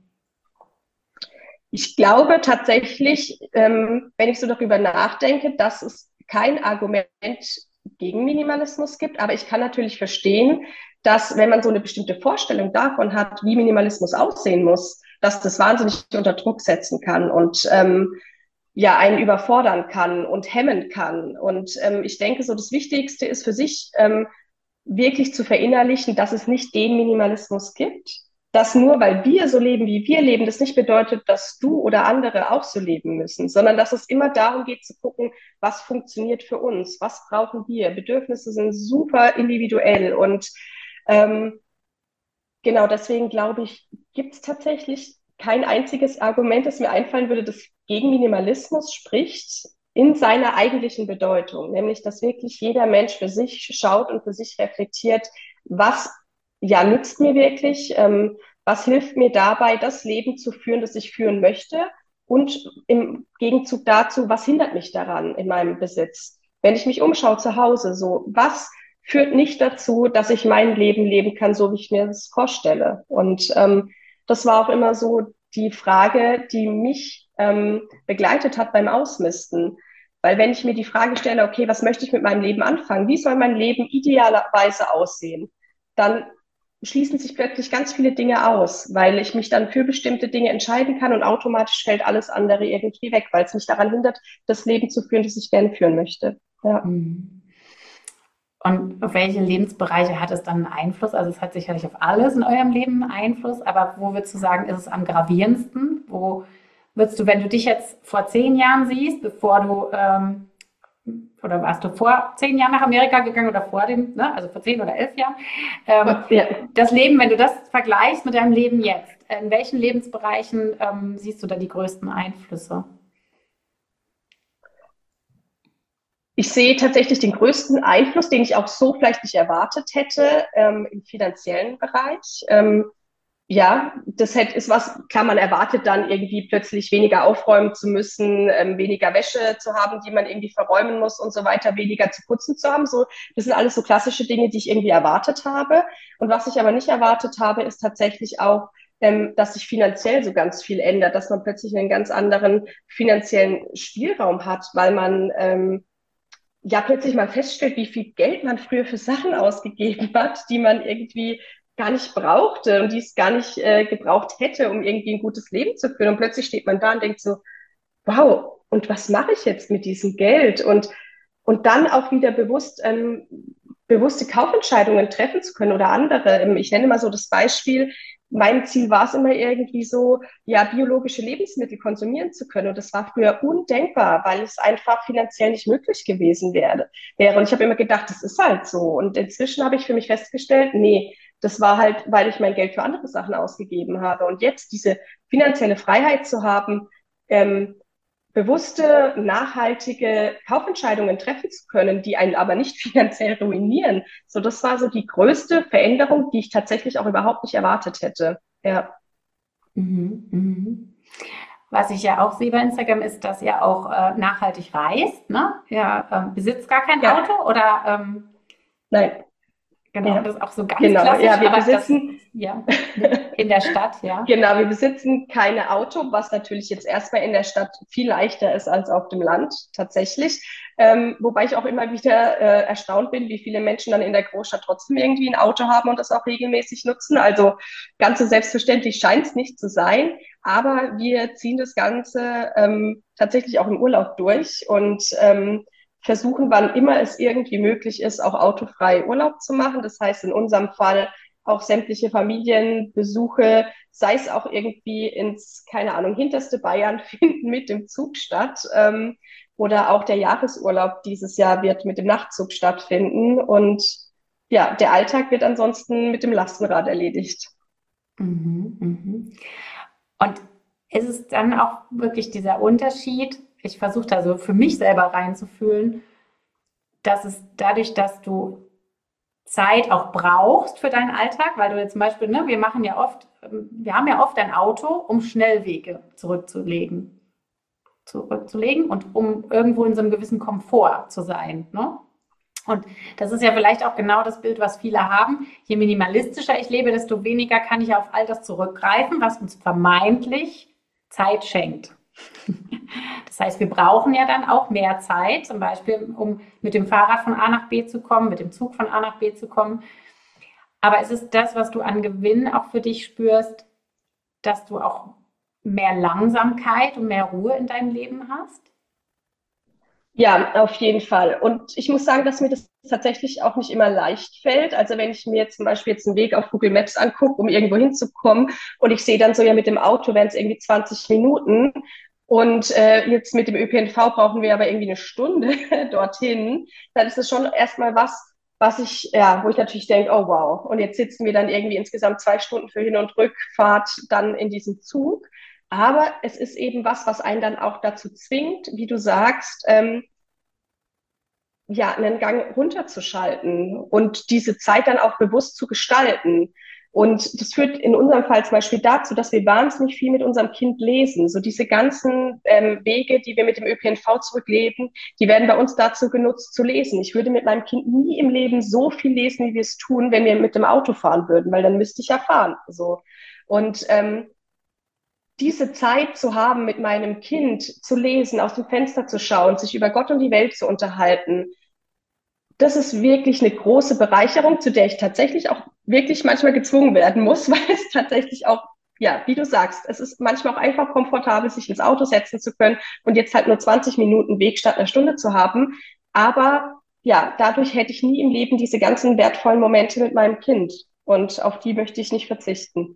Speaker 1: Ich glaube tatsächlich, ähm, wenn ich so darüber nachdenke, dass es kein Argument gegen Minimalismus gibt, aber ich kann natürlich verstehen, dass wenn man so eine bestimmte Vorstellung davon hat, wie Minimalismus aussehen muss, dass das wahnsinnig unter Druck setzen kann und ähm, ja einen überfordern kann und hemmen kann. Und ähm, ich denke, so das Wichtigste ist für sich ähm, wirklich zu verinnerlichen, dass es nicht den Minimalismus gibt, dass nur weil wir so leben, wie wir leben, das nicht bedeutet, dass du oder andere auch so leben müssen, sondern dass es immer darum geht zu gucken, was funktioniert für uns, was brauchen wir. Bedürfnisse sind super individuell und ähm, genau deswegen glaube ich, gibt es tatsächlich kein einziges Argument, das mir einfallen würde, das gegen Minimalismus spricht in seiner eigentlichen Bedeutung, nämlich dass wirklich jeder Mensch für sich schaut und für sich reflektiert, was ja nützt mir wirklich, ähm, was hilft mir dabei, das Leben zu führen, das ich führen möchte und im Gegenzug dazu, was hindert mich daran in meinem Besitz. Wenn ich mich umschaue zu Hause, so was führt nicht dazu, dass ich mein Leben leben kann, so wie ich mir das vorstelle. Und ähm, das war auch immer so die Frage, die mich ähm, begleitet hat beim Ausmisten. Weil wenn ich mir die Frage stelle, okay, was möchte ich mit meinem Leben anfangen? Wie soll mein Leben idealerweise aussehen? Dann schließen sich plötzlich ganz viele Dinge aus, weil ich mich dann für bestimmte Dinge entscheiden kann und automatisch fällt alles andere irgendwie weg, weil es mich daran hindert, das Leben zu führen, das ich gerne führen möchte. Ja.
Speaker 2: Mhm. Und auf welche Lebensbereiche hat es dann einen Einfluss? Also es hat sicherlich auf alles in eurem Leben einen Einfluss, aber wo würdest du sagen, ist es am gravierendsten? Wo würdest du, wenn du dich jetzt vor zehn Jahren siehst, bevor du, ähm, oder warst du vor zehn Jahren nach Amerika gegangen oder vor dem, ne, also vor zehn oder elf Jahren, ähm,
Speaker 1: Ja.
Speaker 2: das Leben, wenn du das vergleichst mit deinem Leben jetzt, in welchen Lebensbereichen ähm, siehst du da die größten Einflüsse?
Speaker 1: Ich sehe tatsächlich den größten Einfluss, den ich auch so vielleicht nicht erwartet hätte, ähm, im finanziellen Bereich. Ähm, ja, das hätte, ist was, klar, man erwartet dann irgendwie plötzlich weniger aufräumen zu müssen, ähm, weniger Wäsche zu haben, die man irgendwie verräumen muss und so weiter, weniger zu putzen zu haben. So, das sind alles so klassische Dinge, die ich irgendwie erwartet habe. Und was ich aber nicht erwartet habe, ist tatsächlich auch, ähm, dass sich finanziell so ganz viel ändert, dass man plötzlich einen ganz anderen finanziellen Spielraum hat, weil man ähm, ja plötzlich mal feststellt, wie viel Geld man früher für Sachen ausgegeben hat, die man irgendwie gar nicht brauchte und die es gar nicht äh, gebraucht hätte, um irgendwie ein gutes Leben zu führen. Und plötzlich steht man da und denkt so, wow, und was mache ich jetzt mit diesem Geld? Und, und dann auch wieder bewusst, ähm, bewusste Kaufentscheidungen treffen zu können oder andere. Ähm, Ich nenne mal so das Beispiel, mein Ziel war es immer irgendwie so, ja, biologische Lebensmittel konsumieren zu können. Und das war früher undenkbar, weil es einfach finanziell nicht möglich gewesen wäre. wäre. Und ich habe immer gedacht, das ist halt so. Und inzwischen habe ich für mich festgestellt, nee, das war halt, weil ich mein Geld für andere Sachen ausgegeben habe. Und jetzt diese finanzielle Freiheit zu haben, ähm, bewusste, nachhaltige Kaufentscheidungen treffen zu können, die einen aber nicht finanziell ruinieren. So, das war so die größte Veränderung, die ich tatsächlich auch überhaupt nicht erwartet hätte. Ja.
Speaker 2: Mhm, mhm. Was ich ja auch sehe bei Instagram ist, dass ihr auch äh, nachhaltig reist, ne? Ihr ähm, besitzt gar kein
Speaker 1: Ja.
Speaker 2: Auto oder ähm,
Speaker 1: Nein.
Speaker 2: genau,
Speaker 1: Ja.
Speaker 2: das ist auch so ganz
Speaker 1: Genau.
Speaker 2: klassisch,
Speaker 1: Ja, wir
Speaker 2: aber das,
Speaker 1: besitzen
Speaker 2: ja, in der Stadt, ja.
Speaker 1: Genau, wir besitzen keine Auto, was natürlich jetzt erstmal in der Stadt viel leichter ist als auf dem Land tatsächlich. Ähm, wobei ich auch immer wieder äh, erstaunt bin, wie viele Menschen dann in der Großstadt trotzdem irgendwie ein Auto haben und das auch regelmäßig nutzen. Also ganz so selbstverständlich scheint es nicht zu sein. Aber wir ziehen das Ganze ähm, tatsächlich auch im Urlaub durch und ähm, versuchen, wann immer es irgendwie möglich ist, auch autofrei Urlaub zu machen. Das heißt in unserem Fall auch sämtliche Familienbesuche, sei es auch irgendwie ins, keine Ahnung, hinterste Bayern finden mit dem Zug statt. Ähm, oder auch der Jahresurlaub dieses Jahr wird mit dem Nachtzug stattfinden. Und ja, der Alltag wird ansonsten mit dem Lastenrad erledigt.
Speaker 2: Mhm, mhm. Und ist es dann auch wirklich dieser Unterschied, ich versuche da so für mich selber reinzufühlen, dass es dadurch, dass du Zeit auch brauchst für deinen Alltag, weil du jetzt zum Beispiel, ne, wir machen ja oft, wir haben ja oft ein Auto, um Schnellwege zurückzulegen, zurückzulegen und um irgendwo in so einem gewissen Komfort zu sein, ne? Und das ist ja vielleicht auch genau das Bild, was viele haben. Je minimalistischer ich lebe, desto weniger kann ich auf all das zurückgreifen, was uns vermeintlich Zeit schenkt. Das heißt, wir brauchen ja dann auch mehr Zeit, zum Beispiel, um mit dem Fahrrad von A nach B zu kommen, mit dem Zug von A nach B zu kommen. Aber es ist das, was du an Gewinn auch für dich spürst, dass du auch mehr Langsamkeit und mehr Ruhe in deinem Leben hast?
Speaker 1: Ja, auf jeden Fall. Und ich muss sagen, dass mir das tatsächlich auch nicht immer leicht fällt. Also wenn ich mir zum Beispiel jetzt einen Weg auf Google Maps angucke, um irgendwo hinzukommen und ich sehe dann so, ja, mit dem Auto wären es irgendwie zwanzig Minuten und äh, jetzt mit dem Ö P N V brauchen wir aber irgendwie eine Stunde dorthin, dann ist es schon erstmal was, was ich, ja, wo ich natürlich denke, oh wow. Und jetzt sitzen wir dann irgendwie insgesamt zwei Stunden für Hin- und Rückfahrt dann in diesem Zug. Aber es ist eben was, was einen dann auch dazu zwingt, wie du sagst, ähm, ja, einen Gang runterzuschalten und diese Zeit dann auch bewusst zu gestalten. Und das führt in unserem Fall zum Beispiel dazu, dass wir wahnsinnig viel mit unserem Kind lesen. So diese ganzen ähm, Wege, die wir mit dem Ö P N V zurückleben, die werden bei uns dazu genutzt zu lesen. Ich würde mit meinem Kind nie im Leben so viel lesen, wie wir es tun, wenn wir mit dem Auto fahren würden, weil dann müsste ich ja fahren. So. Und ähm, diese Zeit zu haben, mit meinem Kind zu lesen, aus dem Fenster zu schauen, sich über Gott und die Welt zu unterhalten, das ist wirklich eine große Bereicherung, zu der ich tatsächlich auch wirklich manchmal gezwungen werden muss, weil es tatsächlich auch, ja, wie du sagst, es ist manchmal auch einfach komfortabel, sich ins Auto setzen zu können und jetzt halt nur zwanzig Minuten Weg statt einer Stunde zu haben. Aber ja, dadurch hätte ich nie im Leben diese ganzen wertvollen Momente mit meinem Kind. Und auf die möchte ich nicht verzichten.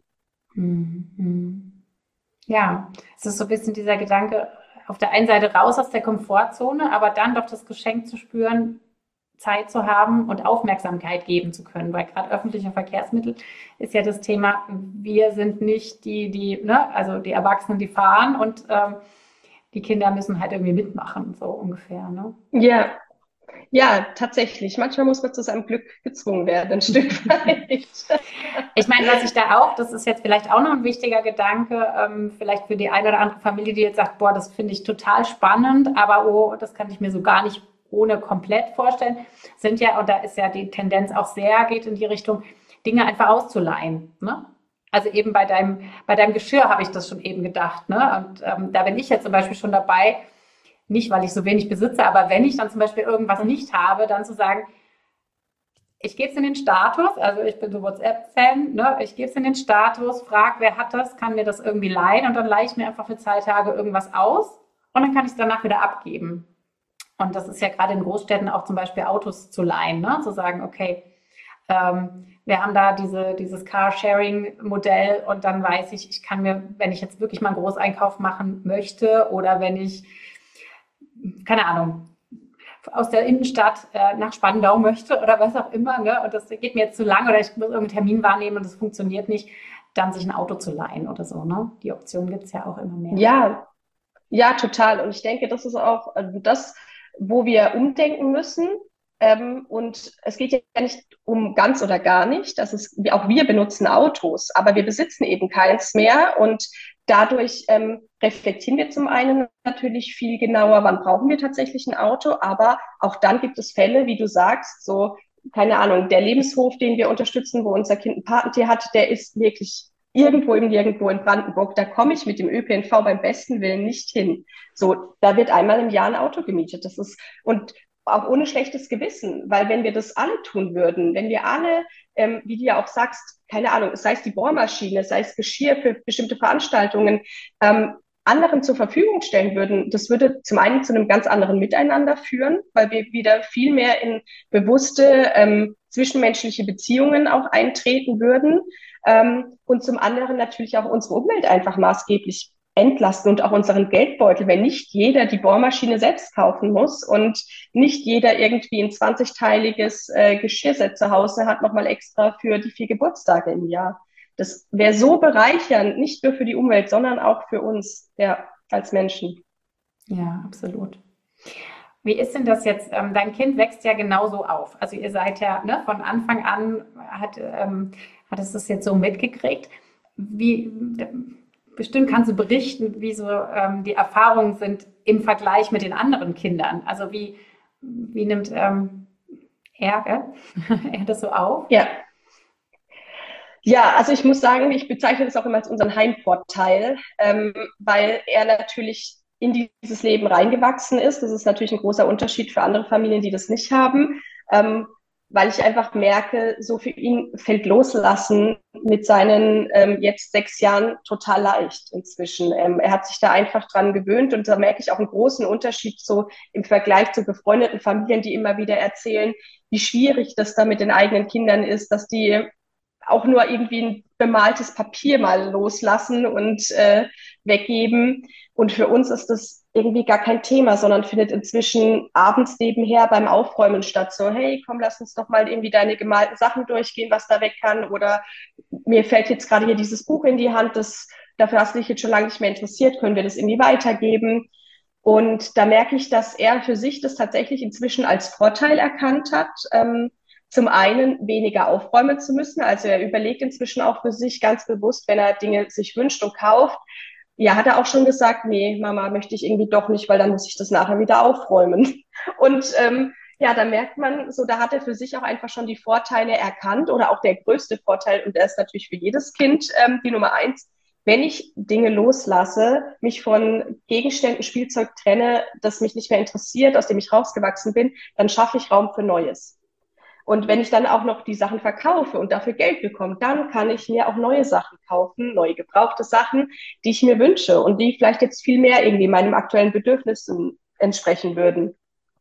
Speaker 2: Mhm. Ja, es ist so ein bisschen dieser Gedanke, auf der einen Seite raus aus der Komfortzone, aber dann doch das Geschenk zu spüren, Zeit zu haben und Aufmerksamkeit geben zu können, weil gerade öffentliche Verkehrsmittel ist ja das Thema, wir sind nicht die, die, ne, also die Erwachsenen, die fahren und ähm, die Kinder müssen halt irgendwie mitmachen, so ungefähr, ne?
Speaker 1: Ja, Ja, tatsächlich. Manchmal muss man zu seinem Glück gezwungen werden, ein Stück weit.
Speaker 2: Ich meine, was ich da auch, das ist jetzt vielleicht auch noch ein wichtiger Gedanke, ähm, vielleicht für die eine oder andere Familie, die jetzt sagt, boah, das finde ich total spannend, aber oh, das kann ich mir so gar nicht ohne komplett vorstellen, sind ja, und da ist ja die Tendenz auch sehr, geht in die Richtung, Dinge einfach auszuleihen. Ne? Also eben bei deinem, bei deinem Geschirr habe ich das schon eben gedacht. Ne? Und ähm, da bin ich jetzt zum Beispiel schon dabei, nicht weil ich so wenig besitze, aber wenn ich dann zum Beispiel irgendwas nicht habe, dann zu sagen, ich gebe es in den Status, also ich bin so WhatsApp-Fan, ne? Ich gebe es in den Status, frage, wer hat das, kann mir das irgendwie leihen und dann leihe ich mir einfach für zwei Tage irgendwas aus und dann kann ich es danach wieder abgeben. Und das ist ja gerade in Großstädten auch zum Beispiel Autos zu leihen, ne? Zu sagen, okay, ähm, wir haben da diese, dieses Carsharing-Modell und dann weiß ich, ich kann mir, wenn ich jetzt wirklich mal einen Großeinkauf machen möchte oder wenn ich, keine Ahnung, aus der Innenstadt äh, nach Spandau möchte oder was auch immer, ne? Und das geht mir jetzt zu lang oder ich muss irgendeinen Termin wahrnehmen und das funktioniert nicht, dann sich ein Auto zu leihen oder so, ne? Die Option gibt es ja auch immer mehr.
Speaker 1: Ja, ja, total. Und ich denke, das ist auch äh, das, wo wir umdenken müssen. Ähm, und es geht ja nicht um ganz oder gar nicht. Das ist, auch wir benutzen Autos, aber wir besitzen eben keins mehr. Und dadurch ähm, reflektieren wir zum einen natürlich viel genauer, wann brauchen wir tatsächlich ein Auto. Aber auch dann gibt es Fälle, wie du sagst, so, keine Ahnung, der Lebenshof, den wir unterstützen, wo unser Kind ein Patentier hat, der ist wirklich irgendwo im Nirgendwo in Brandenburg, da komme ich mit dem Ö P N V beim besten Willen nicht hin. So, da wird einmal im Jahr ein Auto gemietet. Das ist, und auch ohne schlechtes Gewissen, weil wenn wir das alle tun würden, wenn wir alle, ähm, wie du ja auch sagst, keine Ahnung, sei es die Bohrmaschine, sei es Geschirr für bestimmte Veranstaltungen, ähm, anderen zur Verfügung stellen würden, das würde zum einen zu einem ganz anderen Miteinander führen, weil wir wieder viel mehr in bewusste ähm, zwischenmenschliche Beziehungen auch eintreten würden. Ähm, und zum anderen natürlich auch unsere Umwelt einfach maßgeblich entlasten und auch unseren Geldbeutel, wenn nicht jeder die Bohrmaschine selbst kaufen muss und nicht jeder irgendwie ein zwanzigteiliges äh, Geschirrset zu Hause hat, nochmal extra für die vier Geburtstage im Jahr. Das wäre so bereichernd, nicht nur für die Umwelt, sondern auch für uns, ja, als Menschen.
Speaker 2: Ja, absolut. Wie ist denn das jetzt? Ähm, dein Kind wächst ja genauso auf. Also ihr seid ja, ne, von Anfang an hat, ähm, hat es das jetzt so mitgekriegt. Wie, bestimmt kannst du berichten, wie so ähm, die Erfahrungen sind im Vergleich mit den anderen Kindern. Also wie, wie nimmt ähm, er, er das so auf?
Speaker 1: Ja. Ja, also ich muss sagen, ich bezeichne das auch immer als unseren Heimvorteil, ähm, weil er natürlich in dieses Leben reingewachsen ist. Das ist natürlich ein großer Unterschied für andere Familien, die das nicht haben, ähm, weil ich einfach merke, so für ihn fällt Loslassen mit seinen ähm, jetzt sechs Jahren total leicht inzwischen. Ähm, er hat sich da einfach dran gewöhnt und da merke ich auch einen großen Unterschied so im Vergleich zu befreundeten Familien, die immer wieder erzählen, wie schwierig das da mit den eigenen Kindern ist, dass die auch nur irgendwie ein bemaltes Papier mal loslassen und äh, weggeben. Und für uns ist das irgendwie gar kein Thema, sondern findet inzwischen abends nebenher beim Aufräumen statt. So, hey, komm, lass uns doch mal irgendwie deine gemalten Sachen durchgehen, was da weg kann. Oder mir fällt jetzt gerade hier dieses Buch in die Hand, das, dafür hast du dich jetzt schon lange nicht mehr interessiert, können wir das irgendwie weitergeben? Und da merke ich, dass er für sich das tatsächlich inzwischen als Vorteil erkannt hat, ähm, zum einen weniger aufräumen zu müssen. Also er überlegt inzwischen auch für sich ganz bewusst, wenn er Dinge sich wünscht und kauft. Ja, hat er auch schon gesagt, nee, Mama, möchte ich irgendwie doch nicht, weil dann muss ich das nachher wieder aufräumen. Und ähm, ja, da merkt man, so da hat er für sich auch einfach schon die Vorteile erkannt oder auch der größte Vorteil, und der ist natürlich für jedes Kind ähm, die Nummer eins, wenn ich Dinge loslasse, mich von Gegenständen, Spielzeug trenne, das mich nicht mehr interessiert, aus dem ich rausgewachsen bin, dann schaffe ich Raum für Neues. Und wenn ich dann auch noch die Sachen verkaufe und dafür Geld bekomme, dann kann ich mir auch neue Sachen kaufen, neue gebrauchte Sachen, die ich mir wünsche und die vielleicht jetzt viel mehr irgendwie meinem aktuellen Bedürfnissen entsprechen würden.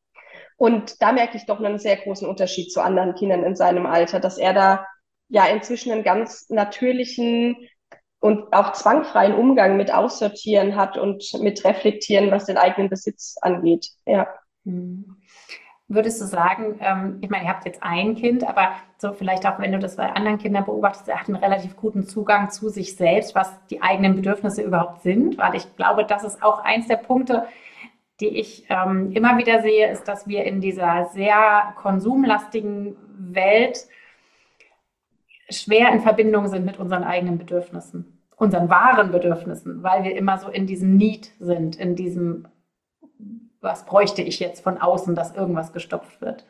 Speaker 1: Und da merke ich doch einen sehr großen Unterschied zu anderen Kindern in seinem Alter, dass er da ja inzwischen einen ganz natürlichen und auch zwangfreien Umgang mit Aussortieren hat und mit Reflektieren, was den eigenen Besitz angeht. Ja.
Speaker 2: Hm. Würdest du sagen, ähm, ich meine, ihr habt jetzt ein Kind, aber so vielleicht auch, wenn du das bei anderen Kindern beobachtest, er hat einen relativ guten Zugang zu sich selbst, was die eigenen Bedürfnisse überhaupt sind, weil ich glaube, das ist auch eins der Punkte, die ich ähm, immer wieder sehe, ist, dass wir in dieser sehr konsumlastigen Welt schwer in Verbindung sind mit unseren eigenen Bedürfnissen, unseren wahren Bedürfnissen, weil wir immer so in diesem Need sind, in diesem, was bräuchte ich jetzt von außen, dass irgendwas gestopft wird.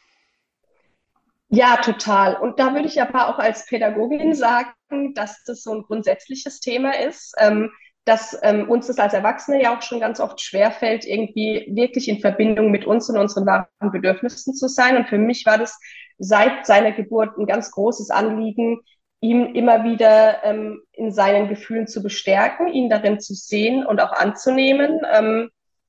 Speaker 1: Ja, total. Und da würde ich aber auch als Pädagogin sagen, dass das so ein grundsätzliches Thema ist, ähm, dass ähm, uns das als Erwachsene ja auch schon ganz oft schwerfällt, irgendwie wirklich in Verbindung mit uns und unseren wahren Bedürfnissen zu sein. Und für mich war das seit seiner Geburt ein ganz großes Anliegen, ihm immer wieder ähm, in seinen Gefühlen zu bestärken, ihn darin zu sehen und auch anzunehmen. Ähm,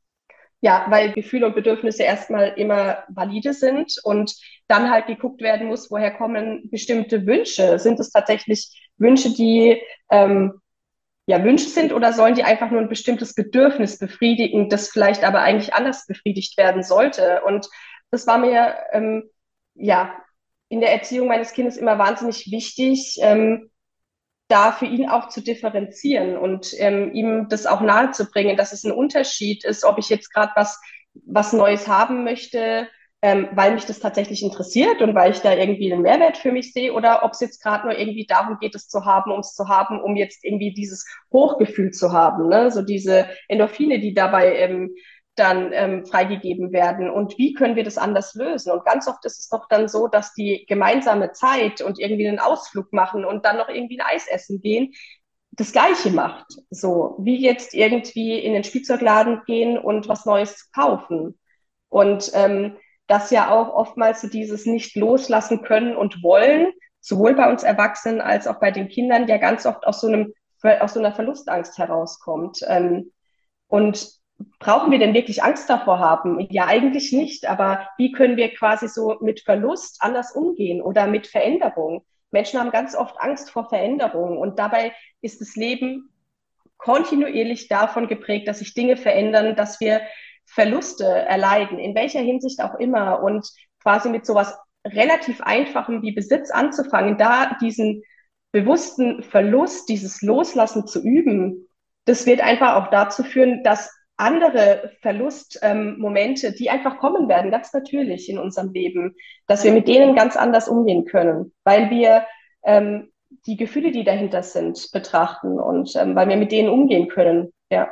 Speaker 1: ja, weil Gefühle und Bedürfnisse erstmal immer valide sind und dann halt geguckt werden muss, woher kommen bestimmte Wünsche? Sind es tatsächlich Wünsche, die ähm, ja Wünsche sind oder sollen die einfach nur ein bestimmtes Bedürfnis befriedigen, das vielleicht aber eigentlich anders befriedigt werden sollte? Und das war mir ähm, ja in der Erziehung meines Kindes immer wahnsinnig wichtig, ähm, da für ihn auch zu differenzieren und ähm, ihm das auch nahezubringen, dass es ein Unterschied ist, ob ich jetzt gerade was, was Neues haben möchte, ähm, weil mich das tatsächlich interessiert und weil ich da irgendwie einen Mehrwert für mich sehe, oder ob es jetzt gerade nur irgendwie darum geht, es zu haben, um es zu haben, um jetzt irgendwie dieses Hochgefühl zu haben, ne? So diese Endorphine, die dabei ähm, dann ähm, freigegeben werden. Und wie können wir das anders lösen? Und ganz oft ist es doch dann so, dass die gemeinsame Zeit und irgendwie einen Ausflug machen und dann noch irgendwie ein Eis essen gehen, das Gleiche macht. So wie jetzt irgendwie in den Spielzeugladen gehen und was Neues kaufen. Und ähm, das ja auch oftmals so dieses nicht loslassen können und wollen, sowohl bei uns Erwachsenen als auch bei den Kindern, ja ganz oft aus so einem aus so einer Verlustangst herauskommt. Ähm, und brauchen wir denn wirklich Angst davor haben? Ja, eigentlich nicht. Aber wie können wir quasi so mit Verlust anders umgehen oder mit Veränderung? Menschen haben ganz oft Angst vor Veränderung und dabei ist das Leben kontinuierlich davon geprägt, dass sich Dinge verändern, dass wir Verluste erleiden, in welcher Hinsicht auch immer, und quasi mit sowas relativ Einfachem wie Besitz anzufangen, da diesen bewussten Verlust, dieses Loslassen zu üben, das wird einfach auch dazu führen, dass andere Verlustmomente, ähm, die einfach kommen werden, ganz natürlich in unserem Leben, dass wir mit denen ganz anders umgehen können, weil wir ähm, die Gefühle, die dahinter sind, betrachten und ähm, weil wir mit denen umgehen können. Ja.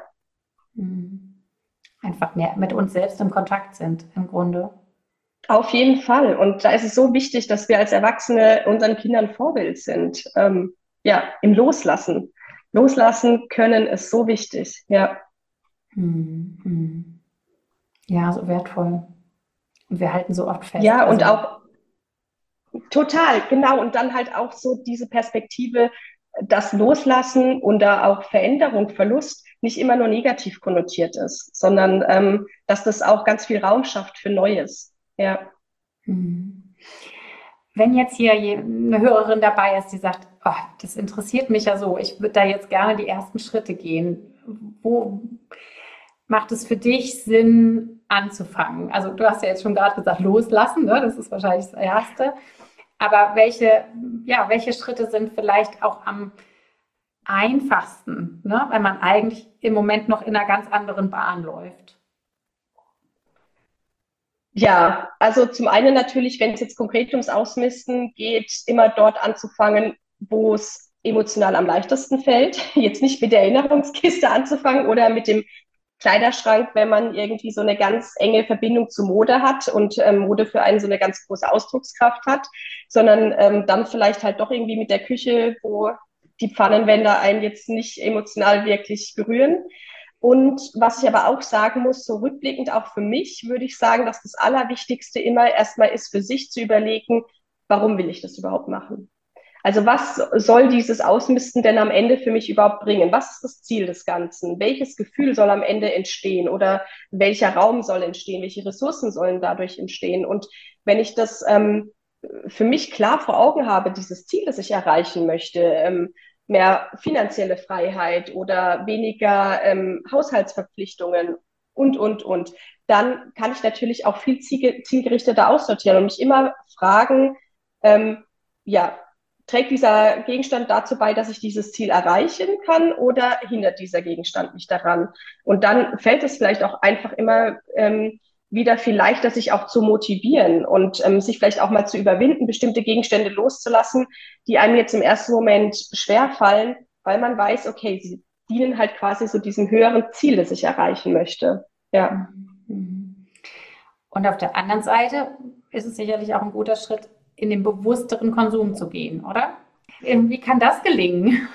Speaker 2: Einfach mehr mit uns selbst im Kontakt sind, im Grunde.
Speaker 1: Auf jeden Fall. Und da ist es so wichtig, dass wir als Erwachsene unseren Kindern Vorbild sind. Ähm, ja, im Loslassen. Loslassen können ist so wichtig. Ja.
Speaker 2: Hm. Ja, so wertvoll. Und wir halten so oft fest.
Speaker 1: Ja, und
Speaker 2: also,
Speaker 1: auch total, genau. Und dann halt auch so diese Perspektive, dass Loslassen und da auch Veränderung, Verlust nicht immer nur negativ konnotiert ist, sondern ähm, dass das auch ganz viel Raum schafft für Neues. Ja.
Speaker 2: hm. Wenn jetzt hier eine Hörerin dabei ist, die sagt, oh, das interessiert mich ja so, ich würde da jetzt gerne die ersten Schritte gehen. Wo macht es für dich Sinn, anzufangen? Also du hast ja jetzt schon gerade gesagt, loslassen, ne? Das ist wahrscheinlich das Erste. Aber welche, ja, welche Schritte sind vielleicht auch am einfachsten, ne? Weil man eigentlich im Moment noch in einer ganz anderen Bahn läuft?
Speaker 1: Ja, also zum einen natürlich, wenn es jetzt konkret ums Ausmisten geht, immer dort anzufangen, wo es emotional am leichtesten fällt. Jetzt nicht mit der Erinnerungskiste anzufangen oder mit dem Kleiderschrank, wenn man irgendwie so eine ganz enge Verbindung zu Mode hat und ähm, Mode für einen so eine ganz große Ausdruckskraft hat, sondern ähm, dann vielleicht halt doch irgendwie mit der Küche, wo die Pfannenwände einen jetzt nicht emotional wirklich berühren. Und was ich aber auch sagen muss, so rückblickend auch für mich, würde ich sagen, dass das Allerwichtigste immer erstmal ist, für sich zu überlegen, warum will ich das überhaupt machen? Also was soll dieses Ausmisten denn am Ende für mich überhaupt bringen? Was ist das Ziel des Ganzen? Welches Gefühl soll am Ende entstehen? Oder welcher Raum soll entstehen? Welche Ressourcen sollen dadurch entstehen? Und wenn ich das ähm, für mich klar vor Augen habe, dieses Ziel, das ich erreichen möchte, ähm, mehr finanzielle Freiheit oder weniger ähm, Haushaltsverpflichtungen und, und, und, dann kann ich natürlich auch viel zielgerichteter aussortieren und mich immer fragen, ähm, ja, trägt dieser Gegenstand dazu bei, dass ich dieses Ziel erreichen kann oder hindert dieser Gegenstand mich daran? Und dann fällt es vielleicht auch einfach immer ähm, wieder viel leichter, sich auch zu motivieren und ähm, sich vielleicht auch mal zu überwinden, bestimmte Gegenstände loszulassen, die einem jetzt im ersten Moment schwer fallen, weil man weiß, okay, sie dienen halt quasi so diesem höheren Ziel, das ich erreichen möchte. Ja.
Speaker 2: Mhm. Und auf der anderen Seite ist es sicherlich auch ein guter Schritt, in den bewussteren Konsum zu gehen, oder? Wie kann das gelingen?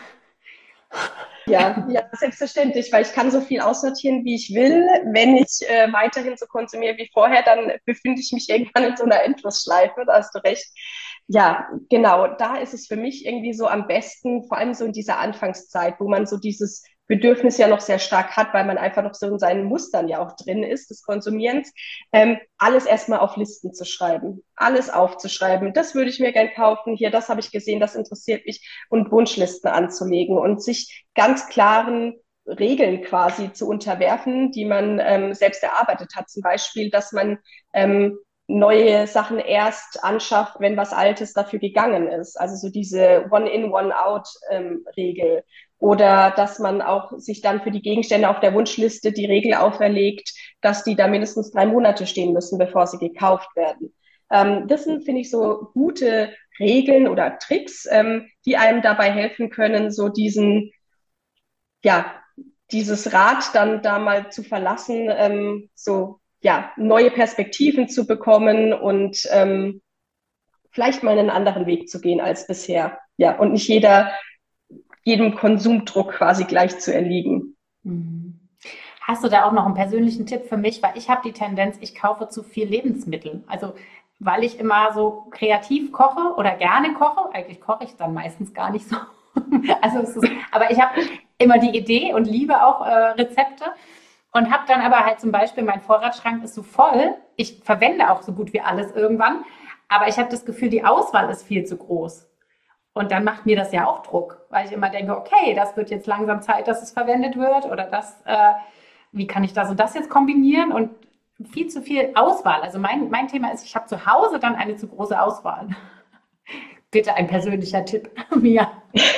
Speaker 1: Ja, ja, selbstverständlich, weil ich kann so viel aussortieren, wie ich will. Wenn ich äh, weiterhin so konsumiere wie vorher, dann befinde ich mich irgendwann in so einer Endlosschleife, da hast du recht. Ja, genau, da ist es für mich irgendwie so am besten, vor allem so in dieser Anfangszeit, wo man so dieses Bedürfnis ja noch sehr stark hat, weil man einfach noch so in seinen Mustern ja auch drin ist, des Konsumierens, ähm, alles erstmal auf Listen zu schreiben, alles aufzuschreiben. Das würde ich mir gern kaufen, hier, das habe ich gesehen, das interessiert mich, und Wunschlisten anzulegen und sich ganz klaren Regeln quasi zu unterwerfen, die man ähm, selbst erarbeitet hat. Zum Beispiel, dass man ähm, neue Sachen erst anschafft, wenn was Altes dafür gegangen ist. Also so diese One-in, One-out-Regel. Oder dass man auch sich dann für die Gegenstände auf der Wunschliste die Regel auferlegt, dass die da mindestens drei Monate stehen müssen, bevor sie gekauft werden. Ähm, das sind, finde ich, so gute Regeln oder Tricks, ähm, die einem dabei helfen können, so diesen, ja, dieses Rad dann da mal zu verlassen, ähm, so, ja, neue Perspektiven zu bekommen und ähm, vielleicht mal einen anderen Weg zu gehen als bisher. Ja, und nicht jeder, jedem Konsumdruck quasi gleich zu erliegen.
Speaker 2: Mhm. Hast du da auch noch einen persönlichen Tipp für mich? Weil ich habe die Tendenz, ich kaufe zu viel Lebensmittel. Also weil ich immer so kreativ koche oder gerne koche. Eigentlich koche ich dann meistens gar nicht so. Also es ist, aber ich habe immer die Idee und liebe auch äh, Rezepte und habe dann aber halt zum Beispiel, mein Vorratsschrank ist so voll. Ich verwende auch so gut wie alles irgendwann, aber ich habe das Gefühl, die Auswahl ist viel zu groß. Und dann macht mir das ja auch Druck, weil ich immer denke, okay, das wird jetzt langsam Zeit, dass es verwendet wird oder das, äh, wie kann ich das und das jetzt kombinieren und viel zu viel Auswahl. Also mein, mein Thema ist, ich habe zu Hause dann eine zu große Auswahl. Bitte ein persönlicher Tipp, Mia.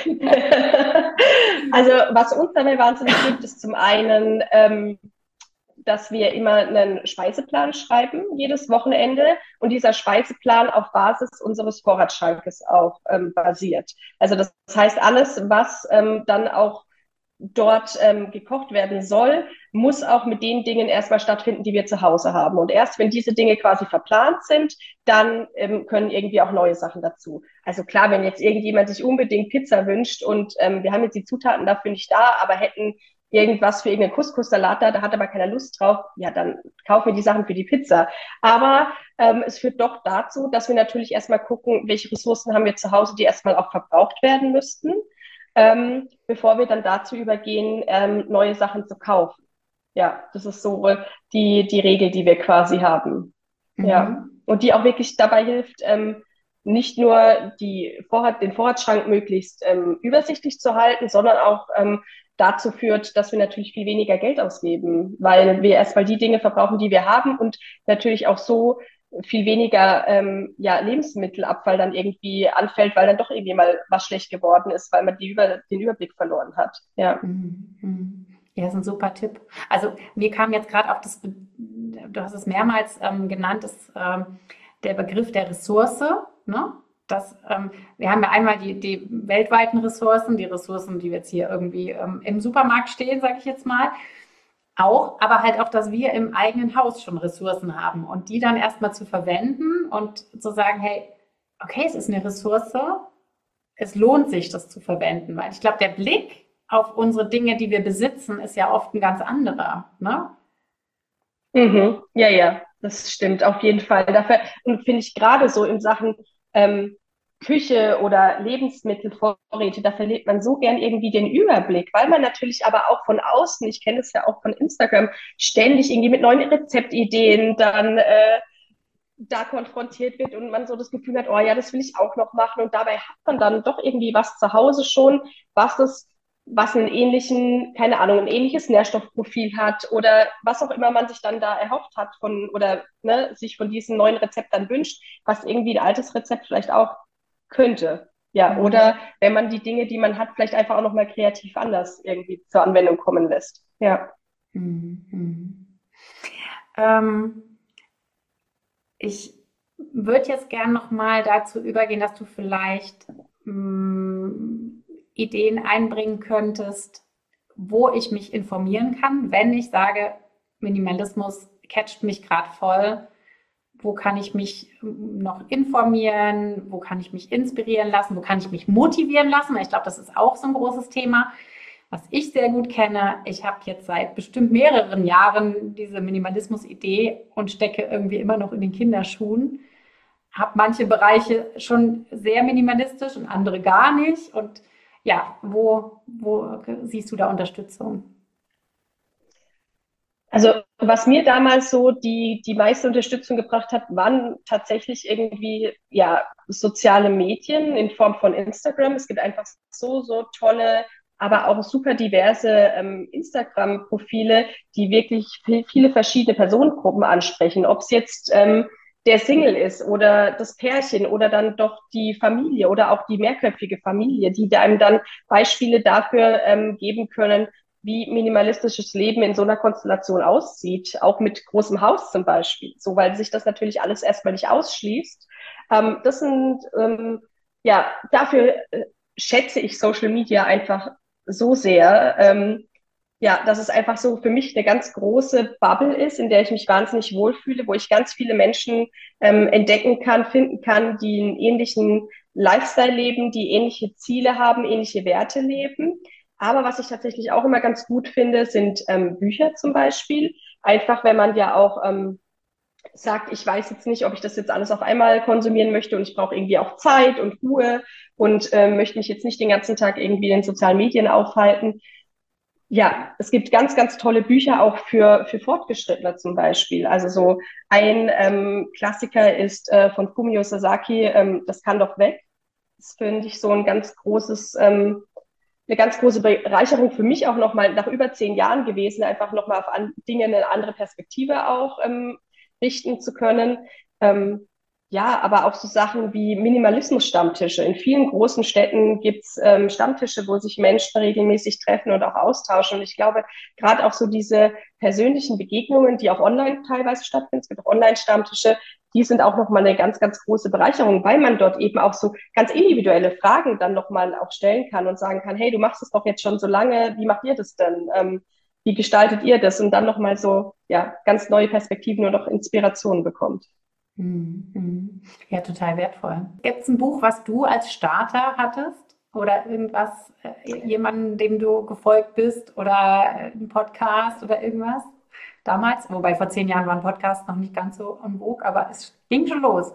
Speaker 1: Also was uns dabei wahnsinnig hilft, ist zum einen, ähm, dass wir immer einen Speiseplan schreiben, jedes Wochenende, und dieser Speiseplan auf Basis unseres Vorratsschrankes auch ähm, basiert. Also das heißt, alles, was ähm, dann auch dort ähm, gekocht werden soll, muss auch mit den Dingen erstmal stattfinden, die wir zu Hause haben. Und erst wenn diese Dinge quasi verplant sind, dann ähm, können irgendwie auch neue Sachen dazu. Also klar, wenn jetzt irgendjemand sich unbedingt Pizza wünscht und ähm, wir haben jetzt die Zutaten dafür nicht da, aber hätten irgendwas für irgendeinen Couscous-Salat da, da hat aber keiner Lust drauf, ja, dann kaufen wir die Sachen für die Pizza. Aber ähm, es führt doch dazu, dass wir natürlich erstmal gucken, welche Ressourcen haben wir zu Hause, die erstmal auch verbraucht werden müssten, ähm, bevor wir dann dazu übergehen, ähm, neue Sachen zu kaufen. Ja, das ist so die, die Regel, die wir quasi haben. Ja,
Speaker 2: Mhm.
Speaker 1: und die auch wirklich dabei hilft, ähm, nicht nur die Vorrat, den Vorratsschrank möglichst ähm, übersichtlich zu halten, sondern auch ähm, dazu führt, dass wir natürlich viel weniger Geld ausgeben, weil wir erstmal die Dinge verbrauchen, die wir haben, und natürlich auch so viel weniger ähm, ja, Lebensmittelabfall dann irgendwie anfällt, weil dann doch irgendwie mal was schlecht geworden ist, weil man die über, den Überblick verloren hat. Ja.
Speaker 2: Mhm. Mhm. Ja, ist ein super Tipp. Also mir kam jetzt gerade auch das, du hast es mehrmals ähm, genannt, ist ähm, der Begriff der Ressource. Ne? Das, ähm, wir haben ja einmal die, die weltweiten Ressourcen, die Ressourcen, die jetzt hier irgendwie ähm, im Supermarkt stehen, sage ich jetzt mal. Auch, aber halt auch, dass wir im eigenen Haus schon Ressourcen haben und die dann erstmal zu verwenden und zu sagen, hey, okay, es ist eine Ressource, es lohnt sich, das zu verwenden, weil ich glaube, der Blick auf unsere Dinge, die wir besitzen, ist ja oft ein ganz anderer, ne?
Speaker 1: Mhm. Ja, ja, das stimmt auf jeden Fall. Dafür, und finde ich gerade so in Sachen ähm, Küche oder Lebensmittelvorräte, da verliert man so gern irgendwie den Überblick, weil man natürlich aber auch von außen, ich kenne es ja auch von Instagram, ständig irgendwie mit neuen Rezeptideen dann äh, da konfrontiert wird und man so das Gefühl hat, oh ja, das will ich auch noch machen, und dabei hat man dann doch irgendwie was zu Hause schon, was es, was einen ähnlichen, keine Ahnung, ein ähnliches Nährstoffprofil hat oder was auch immer man sich dann da erhofft hat von oder ne, sich von diesem neuen Rezept dann wünscht, was irgendwie ein altes Rezept vielleicht auch könnte. Ja,
Speaker 2: Mhm.
Speaker 1: oder wenn man die Dinge, die man hat, vielleicht einfach auch nochmal kreativ anders irgendwie zur Anwendung kommen lässt. Ja.
Speaker 2: Mhm. Mhm. Ähm, ich würde jetzt gern nochmal dazu übergehen, dass du vielleicht mh, Ideen einbringen könntest, wo ich mich informieren kann, wenn ich sage, Minimalismus catcht mich gerade voll. Wo kann ich mich noch informieren? Wo kann ich mich inspirieren lassen? Wo kann ich mich motivieren lassen? Ich glaube, das ist auch so ein großes Thema, was ich sehr gut kenne. Ich habe jetzt seit bestimmt mehreren Jahren diese Minimalismus-Idee und stecke irgendwie immer noch in den Kinderschuhen. Habe manche Bereiche schon sehr minimalistisch und andere gar nicht. Und ja, wo, wo siehst du da Unterstützung?
Speaker 1: Also was mir damals so die, die meiste Unterstützung gebracht hat, waren tatsächlich irgendwie ja soziale Medien in Form von Instagram. Es gibt einfach so, so tolle, aber auch super diverse ähm, Instagram-Profile, die wirklich viel, viele verschiedene Personengruppen ansprechen. Ob es jetzt ähm, der Single ist oder das Pärchen oder dann doch die Familie oder auch die mehrköpfige Familie, die einem dann Beispiele dafür ähm, geben können, wie minimalistisches Leben in so einer Konstellation aussieht, auch mit großem Haus zum Beispiel, so weil sich das natürlich alles erstmal nicht ausschließt. Ähm, das sind, ähm, ja, dafür äh, schätze ich Social Media einfach so sehr, ähm, ja, dass es einfach so für mich eine ganz große Bubble ist, in der ich mich wahnsinnig wohlfühle, wo ich ganz viele Menschen ähm, entdecken kann, finden kann, die einen ähnlichen Lifestyle leben, die ähnliche Ziele haben, ähnliche Werte leben. Aber was ich tatsächlich auch immer ganz gut finde, sind ähm, Bücher zum Beispiel. Einfach, wenn man ja auch ähm, sagt, ich weiß jetzt nicht, ob ich das jetzt alles auf einmal konsumieren möchte und ich brauche irgendwie auch Zeit und Ruhe und äh, möchte mich jetzt nicht den ganzen Tag irgendwie in den sozialen Medien aufhalten. Ja, es gibt ganz, ganz tolle Bücher auch für, für Fortgeschrittene zum Beispiel. Also so ein ähm, Klassiker ist äh, von Fumio Sasaki, ähm, Das kann doch weg. Das finde ich so ein ganz großes, ähm, eine ganz große Bereicherung für mich auch nochmal nach über zehn Jahren gewesen, einfach nochmal auf an, Dinge eine andere Perspektive auch ähm, richten zu können. Ähm, ja, aber auch so Sachen wie Minimalismus-Stammtische. In vielen großen Städten gibt's ähm, Stammtische, wo sich Menschen regelmäßig treffen und auch austauschen. Und ich glaube, gerade auch so diese persönlichen Begegnungen, die auch online teilweise stattfinden, es gibt auch Online-Stammtische, die sind auch nochmal eine ganz, ganz große Bereicherung, weil man dort eben auch so ganz individuelle Fragen dann nochmal auch stellen kann und sagen kann, hey, du machst es doch jetzt schon so lange, wie macht ihr das denn? Ähm, wie gestaltet ihr das? Und dann nochmal so, ja, ganz neue Perspektiven und auch Inspirationen bekommt.
Speaker 2: Mhm. Ja, total wertvoll. Gibt es ein Buch, was du als Starter hattest? Oder irgendwas, äh, jemanden, dem du gefolgt bist? Oder äh, ein Podcast oder irgendwas? Damals, wobei vor zehn Jahren waren Podcasts noch nicht ganz so en vogue, aber es ging schon los.